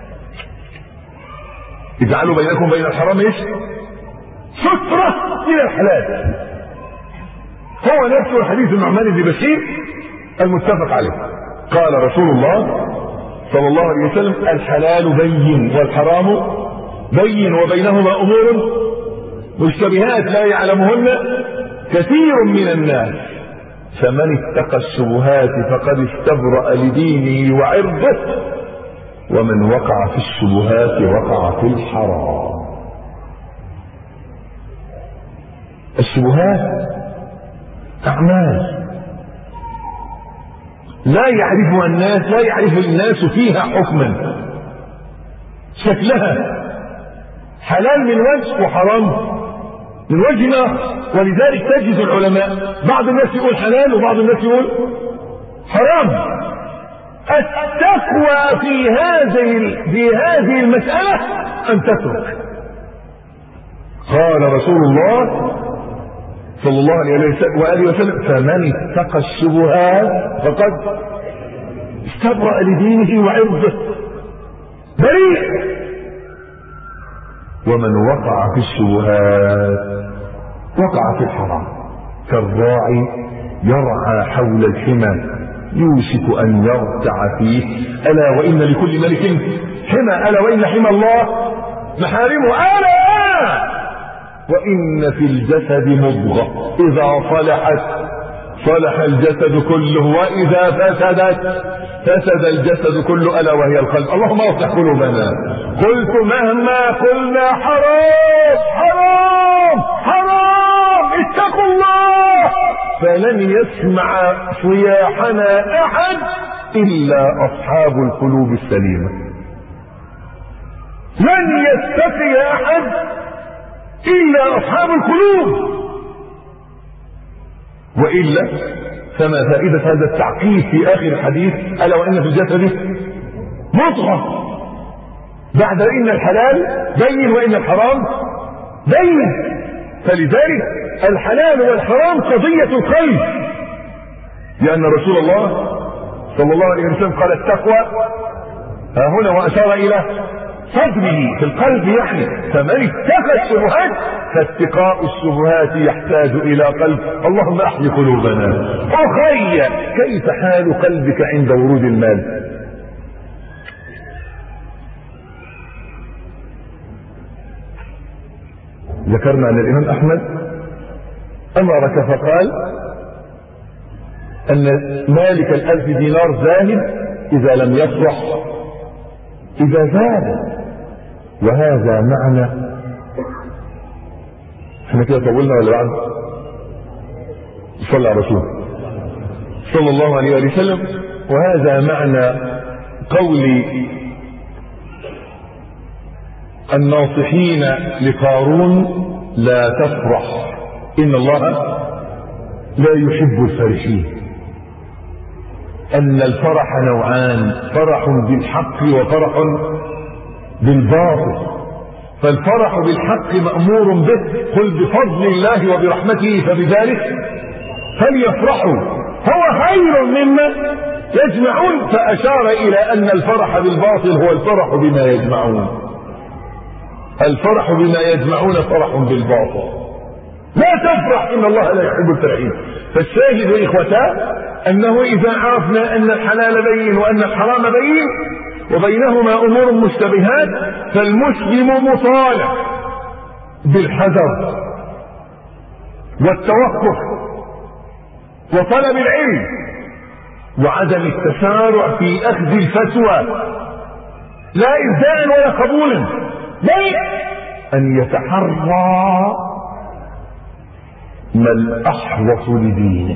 اجعلوا بينكم وبين الحرام ايش؟ سترة من الحلال. هو نفسه الحديث النعمان بن بشير المتفق عليه. قال رسول الله صلى الله عليه وسلم: الحلال بين والحرام بين وبينهما امور مشتبهات لا يعلمهن كثير من الناس، فمن اتقى الشبهات فقد استبرأ لدينه وعرضه، ومن وقع في الشبهات وقع في الحرام. الشبهات أعمال لا يعرفها الناس، لا يعرف الناس فيها حكما، شكلها حلال من وجه وحرام من وجه آخر. ولذلك تجد العلماء بعض الناس يقول حلال وبعض الناس يقول حرام. التقوى في هذه في هذه المسألة أن تترك. قال رسول الله صلى الله عليه وآله وسلم: فمن اتقى الشبهات فقد استبرأ لدينه وعرضه، بريء. ومن وقع في الشبهات وقع في الحرام، كالراعي يرعى حول الحمى يوشك أن يرتع فيه، ألا وإن لكل ملك حمى، ألا وإن حمى الله محارمه، ألا وإن في الجسد مضغة إذا صلحت صلح الجسد كله، وإذا فسدت فسد الجسد كله، ألا وهي القلب. اللهم اصلح قلوبنا. قلت مهما قلنا حرام حرام حرام اتقوا الله، فلن يسمع صياحنا أحد إلا أصحاب القلوب السليمة. لن يستقي أحد إلا أصحاب القلوب، وإلا فما فائدة هذا التعقيد في آخر الحديث: ألا وإن في الجسد مضغة، بعد إن الحلال بين وإن الحرام بين. فلذلك الحلال والحرام قضية القلب، لأن رسول الله صلى الله عليه وسلم قال: التقوى ها هنا، وأشار إلى صدره في القلب، يعني فمن اتقى الشبهات فاتقاء الشبهات يحتاج إلى قلب. اللهم احي قلوبنا. أخي، كيف حال قلبك عند ورود المال؟ ذكرنا أن الإمام أحمد أمرك فقال أن مالك الألف دينار ذاهب إذا لم يصلح إذا زاد، وهذا معنى. احنا كده طولنا ولا بعد؟ صلى على رسول صلى الله عليه وسلم. وهذا معنى قول الناصحين لقارون: لا تفرح إن الله لا يحب الفرحين. أن الفرح نوعان: فرح بالحق وفرح بالباطل. فالفرح بالحق مأمور به، قل بفضل الله وبرحمته فبذلك فليفرحوا هو خير مما يجمعون. فأشار إلى أن الفرح بالباطل هو الفرح بما يجمعون. الفرح بما يجمعون فرح بالباطل. لا تفرح إن الله لا يحب الفرحين. فالشاهد إخوتا أنه إذا عرفنا أن الحلال بين وأن الحرام بين وبينهما أمور مشتبهات، فالمسلم مطالب بالحذر والتوقف وطلب العلم وعدم التسارع في أخذ الفتوى، لا إبداء ولا قبولا، بل أن يتحرى ما الأحوط لدينه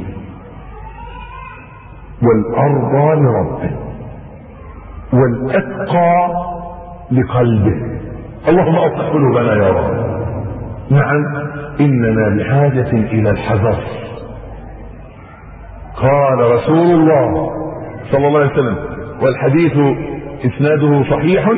والأرضى لربه والأتقى لقلبه. اللهم أصلح قلوبنا يا رب. نعم، إننا بحاجة إلى الحذر. قال رسول الله صلى الله عليه وسلم، والحديث إسناده صحيح،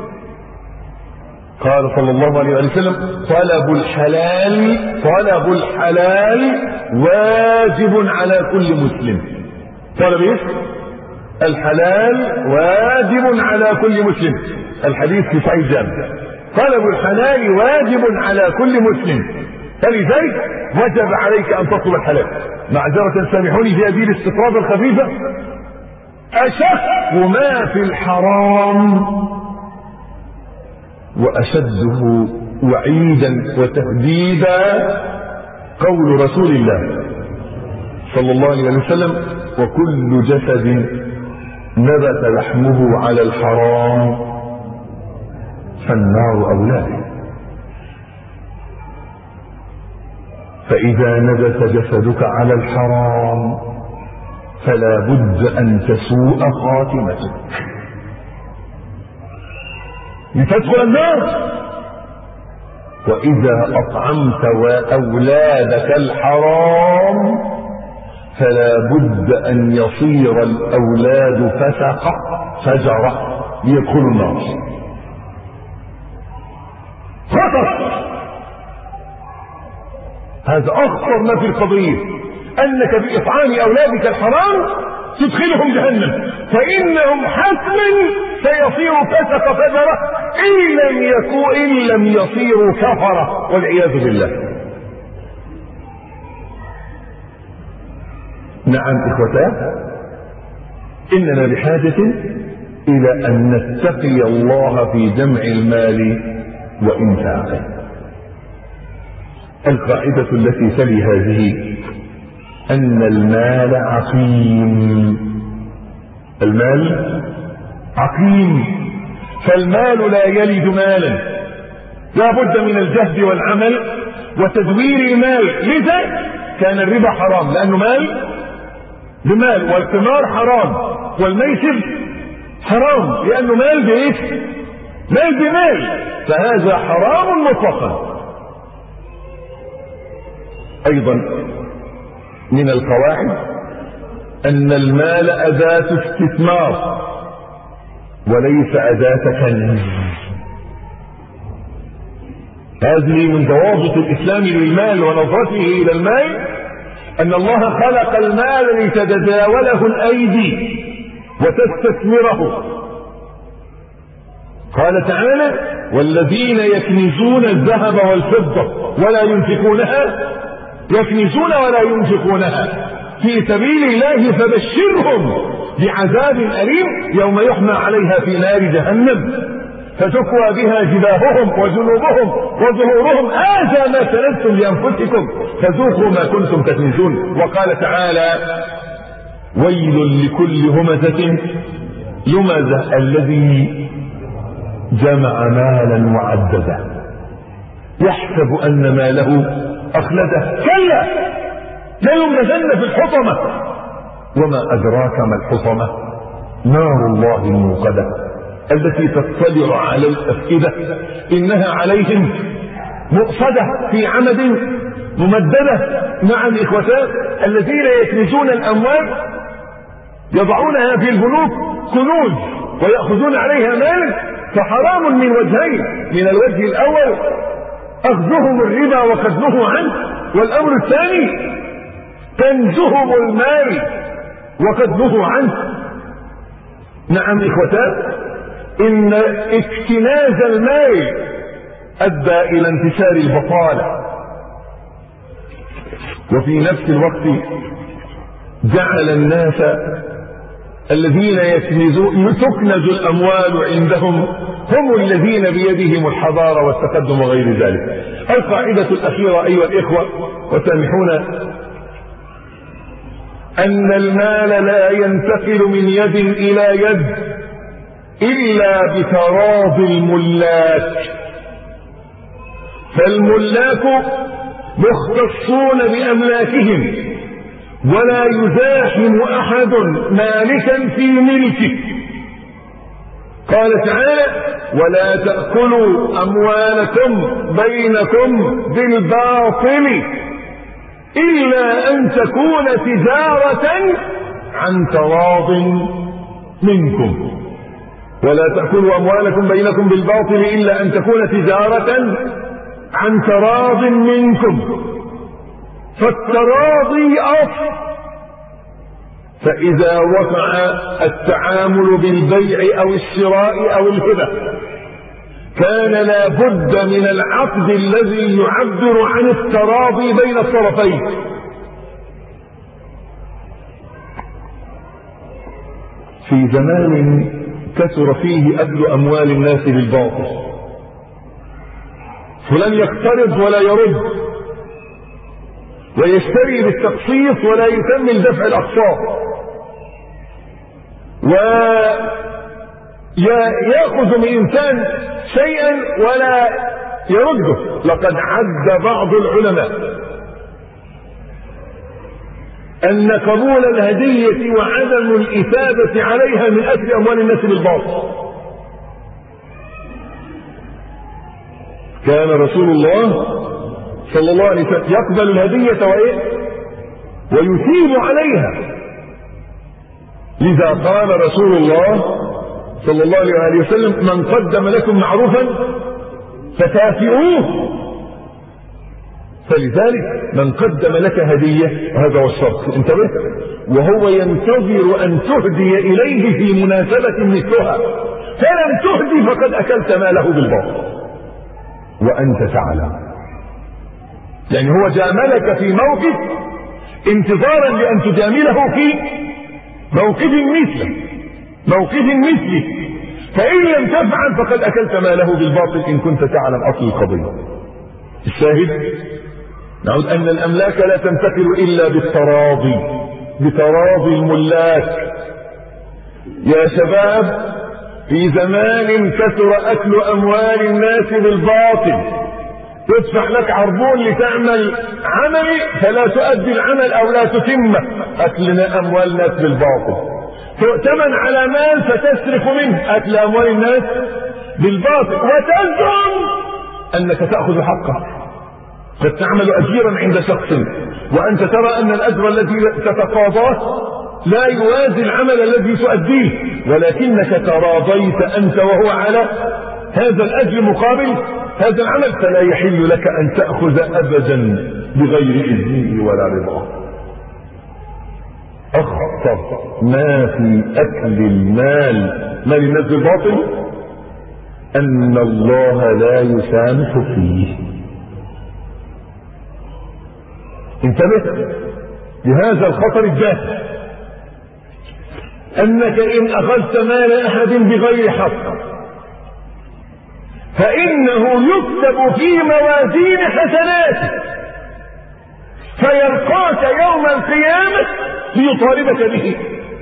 قال صلى الله عليه وسلم: طلب الحلال طلب الحلال واجب على كل مسلم. طلب ايش؟ الحلال واجب على كل مسلم. الحديث في صحيح الجامع. طلب الحلال واجب على كل مسلم، فلذلك وجب عليك ان تطلب الحلال. معذرة سامحوني في هذه الاستطراد الخفيفة، اشق ما في الحرام واشده وعيدا وتهديدا قول رسول الله صلى الله عليه وسلم: وكل جسد نبت لحمه على الحرام فالنار أولى به. فإذا نبت جسدك على الحرام فلا بد أن تسوء خاتمتك لتدخل النار. وإذا أطعمت أولادك الحرام فلا بد أن يصير الأولاد فسقة فجرة ليدخلوا النار. خطر. هذا أخطر ما في القضية، أنك بإطعام أولادك الحرام تدخلهم جهنم، فإنهم حتما سيصيروا فسقة فجرة إن لم يكونوا إن لم يصيروا كفرة والعياذ بالله. نعم إخوتاه، إننا بحاجة إلى أن نتقي الله في جمع المال وإنفاقه. القاعدة التي تلي هذه أن المال عقيم. المال عقيم، فالمال لا يلد مالا، لا بد من الجهد والعمل وتدوير المال. لذا كان الربا حرام لأنه مال بمال، والقمار حرام، والميسر حرام لأنه مال بإيش؟ مال بمال، فهذا حرام مطلقا. أيضا من القواعد أن المال أداة استثمار وليس أداة كنز. هذه من ضوابط الإسلام للمال ونظرته إلى المال، أن الله خلق المال لتتداوله الأيدي وتستثمره. قال تعالى: والذين يكنزون الذهب والفضة ولا ينفقونها يكنزون ولا ينفقونها في سبيل الله فبشرهم بعذاب أليم يوم يحمى عليها في نار جهنم فتكوى بها جباههم وجنوبهم وظهورهم هذا ما كنزتم لأنفسكم فذوقوا ما كنتم تكنزون. وقال تعالى: ويل لكل همزة لمزة الذي جمع مالا وعدده يحسب أن ماله أخلده كلا لينبذن في الحطمة وما أدراك ما الحطمة نار الله الموقدة التي تطلع على الأفئدة إنها عليهم مؤصدة في عمد ممددة. مع الإخوتان الذين يكنزون الأموال يضعونها في البنوك كنوز ويأخذون عليها مال، فحرام من وجهين: من الوجه الأول أخذهم الربا وقد نهوا عنه، والأمر الثاني كنزهم المال وقد نهوا عنه. نعم إخوتان، إن اكتناز المال أدى إلى انتشار البطالة، وفي نفس الوقت جعل الناس الذين يكنزون تكنز الأموال عندهم هم الذين بيدهم الحضارة والتقدم وغير ذلك. القاعدة الأخيرة أيها الإخوة وسامحونا أن المال لا ينتقل من يد إلى يد إلا بتراضي الملاك، فالملاك مختصون بأملاكهم، ولا يزاحم أحد مالكا في ملكه. قال تعالى: ولا تأكلوا أموالكم بينكم بالباطل إلا أن تكون تجارة عن تراض منكم. ولا تأكلوا أموالكم بينكم بالباطل إلا أن تكون تجارة عن تراض منكم. فالتراضي أصل، فإذا وقع التعامل بالبيع أو الشراء أو الهبة كان لا بد من العقد الذي يعبر عن التراضي بين الطرفين. في زمان كثر فيه أكل أموال الناس بالباطل، فلان يقترض ولا يرد، ويشتري بالتقسيط ولا يكمل دفع الأقساط، ويأخذ من إنسان شيئا ولا يرده. لقد عد بعض العلماء أن قبول الهدية وعدم الإثابة عليها من أكل أموال الناس بالباطل. كان رسول الله صلى الله عليه وسلم يقبل الهدية وإيه؟ ويثيب عليها. لذا قال رسول الله صلى الله عليه وسلم: من قدم لكم معروفا فكافئوه. فلذلك من قدم لك هدية، هذا هو الشرط، انتبه، وهو ينتظر أن تهدي إليه في مناسبة مثلها، فلم تهدي فقد أكلت ماله بالباطل وأنت تعلم. يعني هو جاملك في موقف انتظارا لأن تجامله في موقف مثله موقف مثله فإن لم تفعل فقد أكلت ماله بالباطل إن كنت تعلم أصل القضية. الشاهد نعود أن الأملاك لا تنتقل إلا بالتراضي، بتراضي الملاك. يا شباب، في زمان كثر أكل أموال الناس بالباطل، تدفع لك عربون لتعمل عمل فلا تؤدي العمل أو لا تتمه، أكل أموال الناس بالباطل. تؤتمن على مال فتسرق منه، أكل أموال الناس بالباطل، وتزعم أنك تأخذ حقك. قد تعمل أجيرا عند شخص وأنت ترى أن الأجر الذي تتقاضاه لا يوازي العمل الذي تؤديه، ولكنك تراضيت أنت وهو على هذا الأجر مقابل هذا العمل، فلا يحل لك أن تأخذ أبدا بغير إذنه ولا رضاه. أخطر ما في أكل المال مال الناس بالباطل أن الله لا يسامح فيه. انتبه لهذا الخطر الجاهل، أنك إن أخذت مال أحد بغير حق فإنه يكتب في موازين حسناته فيلقاك يوم القيامة ليطالبك به.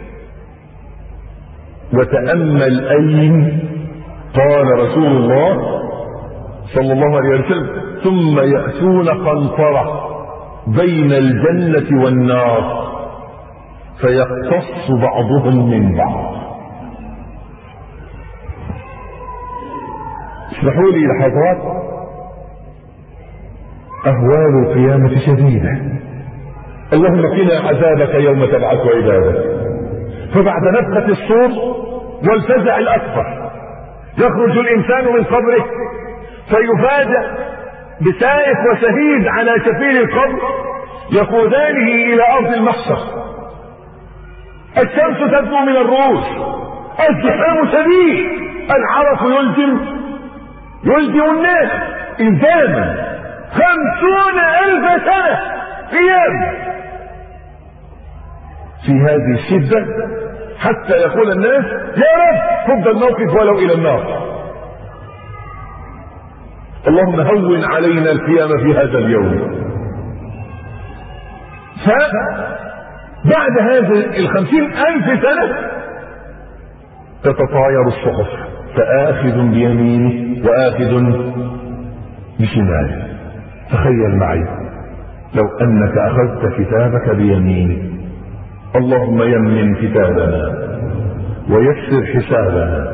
وتأمل أين قال رسول الله صلى الله عليه وسلم: ثم يأتون قنطرة بين الجنة والنار فيقتص بعضهم من بعض. اسمحوا لي لحظات، أهوال القيامة شديدة. اللهم قنا عذابك يوم تبعث عبادك. فبعد نفخة الصور والفزع الأكبر يخرج الإنسان من قبره فيفاجأ بسائق وشهيد على شفير القبر يقودانه إلى أرض المحشر. الشمس تدنو من الرؤوس، الزحام شديد، العرق يلزم يلزم الناس إلزاما، خمسون ألف سنة قيام في هذه الشدة، حتى يقول الناس: يا رب فض الموقف ولو إلى النار. اللهم هون علينا القيام في هذا اليوم. بعد هذه الخمسين ألف سنة تتطاير الصحف، فآخذ بيمينه وآخذ بشماله. تخيل معي لو أنك أخذت كتابك بيمينك، اللهم يمن كتابنا ويسر حسابنا.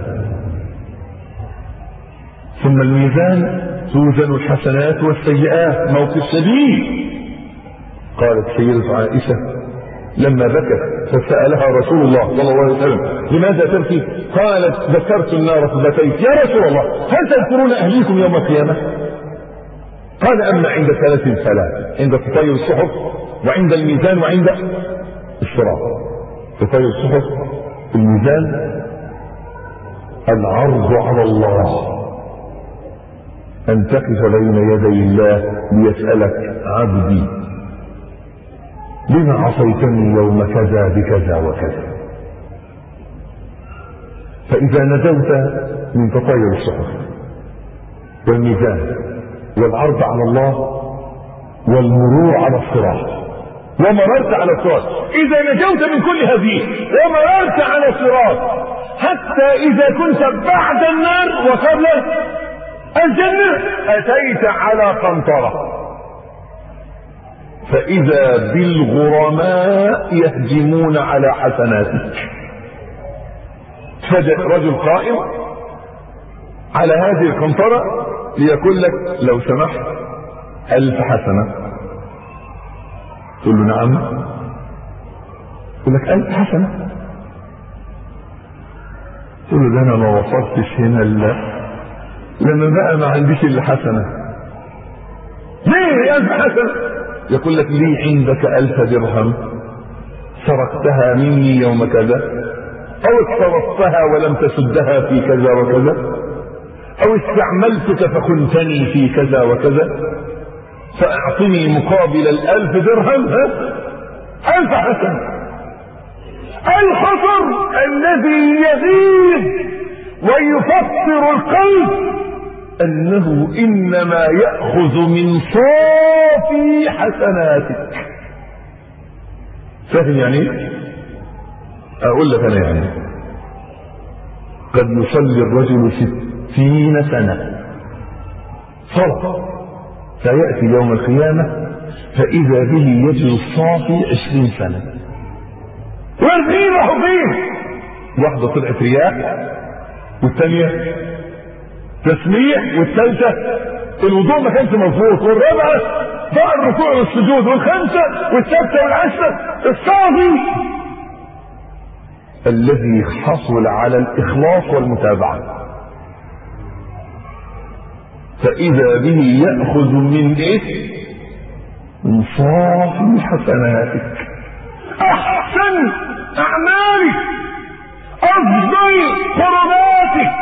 ثم الميزان توزن الحسنات والسيئات، موقف شديد. قالت سيدة عائشة لما بكت فسألها رسول الله صلى الله عليه وسلم لماذا تبكي؟ قالت ذكرت النار فبكيت. يا رسول الله هل تذكرون أهليكم يوم القيامة؟ قال أما عند ثلاث فلا، عند تطاير الصحف وعند الميزان وعند الصراط. تطاير الصحف، الميزان، العرض على الله، أن تقف بين يدي الله ليسألك عبدي لما عصيتني يوم كذا بكذا وكذا. فإذا نجوت من تطاير الصحف والميزان والعرض على الله والمرور على الصراط ومررت على الصراط، إذا نجوت من كل هذه ومررت على الصراط حتى إذا كنت بعد النار وقبل الجنة أتيت على قنطرة، فإذا بالغرماء يهجمون على حسناتك. فجأة رجل قائم على هذه القنطرة ليقول لك لو سمحت ألف حسنة. تقول له نعم. يقول لك ألف حسنة. تقول له ده أنا ما وصلتش هنا إلا لما بقى ما عنديش إلا حسنة. ليه ألف حسنة؟ يقول لك لي عندك ألف درهم سرقتها مني يوم كذا، أو اقترضتها ولم تسدها في كذا وكذا، أو استعملتك فخنتني في كذا وكذا، فأعطني مقابل الألف درهم ها ألف حسنة. الخطر الذي يغيب ويفطر القلب أنه إنما يأخذ من صافي حسناتك. فاهم يعني؟ أقول لك أنا يعني قد يصلي الرجل ستين سنة صلاة، فيأتي يوم القيامة فإذا به يجد الصافي عشرين سنة. والفين وحفين، واحدة طلعت رياء، والثانية تسميع، والثالثة الوضوء ما كانش مظبوط، والرابعة ضاع الركوع والسجود، والخامسة والسادسة والعشرة. الصافي الذي حصل على الإخلاص والمتابعة، فإذا به يأخذ من إيه؟ من صافي حسناتك، أحسن أعمالك، أفضل قرباتك،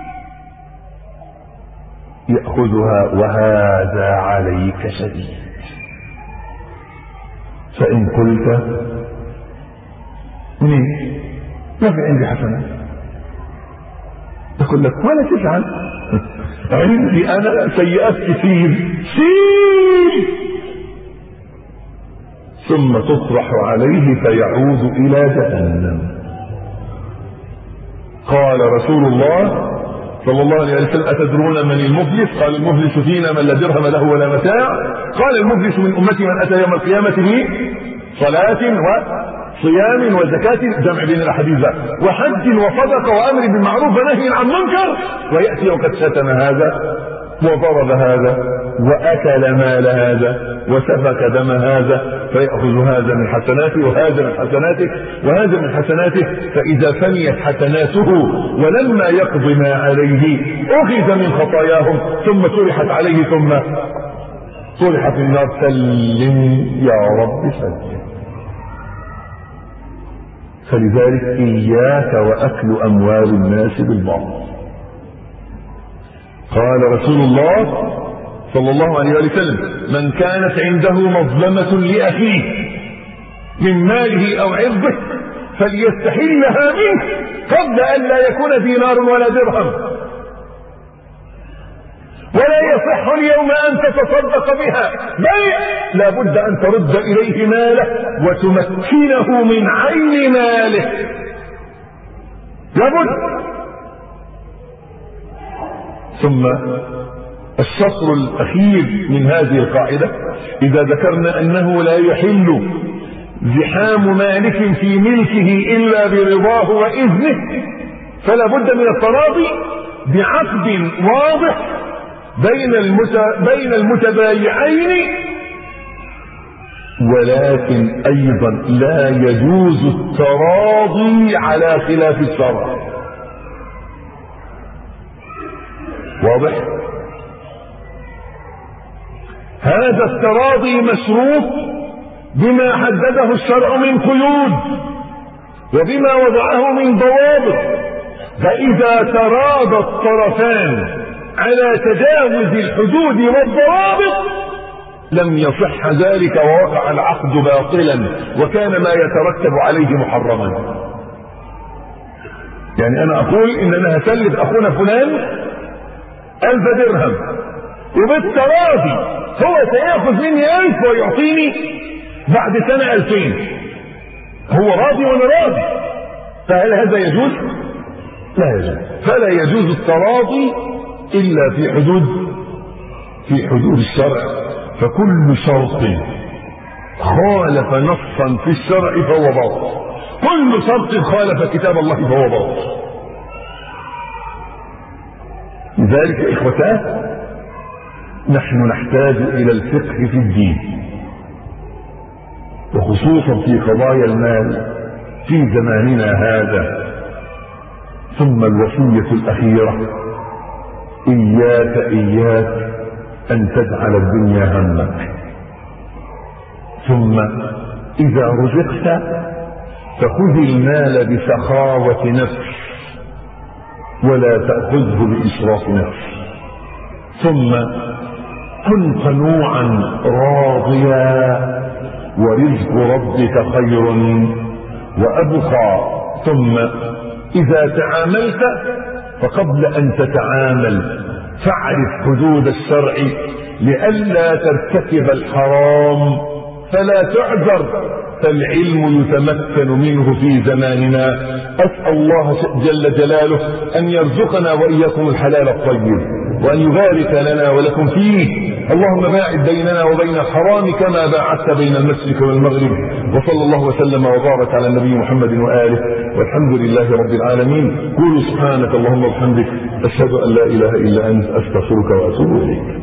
يأخذها وهذا عليك شديد. فإن قلت ليه ما في عندي حسنات، يقول لك ولا تزعل عندي أنا سيئات كثير، شيل، ثم تطرح عليه فيعود إلى جهنم. قال رسول الله صلى الله عليه وسلم أتدرون من المفلس؟ قال المفلس فينا من لا درهم له ولا متاع. قال المفلس من أمتي من أتى يوم القيامة بصلاة وصيام وزكاة، جمع بين الأحاديث، وحج وصدقة وأمر بالمعروف ونهي عن المنكر، ويأتي وقد شتم هذا وضرب هذا وأكل مال هذا وسفك دم هذا، فيأخذ هذا من حسناته وهذا من حسناته وهذا من حسناته، فإذا فنيت حسناته ولما يقض ما عليه أخذ من خطاياهم ثم طرحت عليه ثم طرحت النار. سلم يا رب سلم. فلذلك إياك وأكل أموال الناس بالباطل. قال رسول الله صلى الله عليه وسلم من كانت عنده مظلمة لأخيه من ماله أو عرضه فليستحلها منه قبل أن لا يكون دينار ولا درهم. ولا يصح اليوم أن تتصدق بها، بل لابد أن ترد إليه ماله وتمكنه من عين ماله، لابد. ثم الشطر الأخير من هذه القاعدة، إذا ذكرنا أنه لا يحل زحام مالك في ملكه إلا برضاه وإذنه، فلا بد من التراضي بعقد واضح بين المت... بين المتبايعين، ولكن أيضا لا يجوز التراضي على خلاف الشرع. واضح؟ هذا التراضي مشروط بما حدده الشرع من قيود وبما وضعه من ضوابط، فإذا تراضى الطرفان على تجاوز الحدود والضوابط لم يصح ذلك ووقع العقد باطلا وكان ما يترتب عليه محرما. يعني أنا أقول إن أنا هسلف أخونا فلان ألف درهم، وبالتراضي هو سيأخذ مني ألف ويعطيني بعد سنة ألفين، هو راضي وأنا راضي، فهل هذا يجوز؟ لا يجوز. فلا يجوز التراضي إلا في حدود في حدود الشرع، فكل شرط خالف نصا في الشرع فهو باطل، كل شرط خالف كتاب الله فهو باطل. لذلك إخوتاه نحن نحتاج إلى الفقه في الدين، وخصوصا في قضايا المال في زماننا هذا. ثم الوصية الأخيرة، إياك إياك أن تجعل الدنيا همك. ثم إذا رزقت فخذ المال بسخاوة نفس ولا تأخذه بإسراف نفس. ثم كن قنوعا راضيا ورزق ربك خير وأبقى. ثم إذا تعاملت فقبل أن تتعامل فاعرف حدود الشرع لئلا ترتكب الحرام فلا تعذر، فالعلم يتمكن منه في زماننا. أسأل الله جل جلاله أن يرزقنا وإياكم الحلال الطيب وأن يبارك لنا ولكم فيه. اللهم باعد بيننا وبين الحرام كما باعدت بين المشرق والمغرب. وصلى الله وسلم وبارك على النبي محمد وآله، والحمد لله رب العالمين. قولوا سبحانك اللهم وبحمدك، أشهد أن لا إله إلا أنت، أستغفرك وأتوب إليك.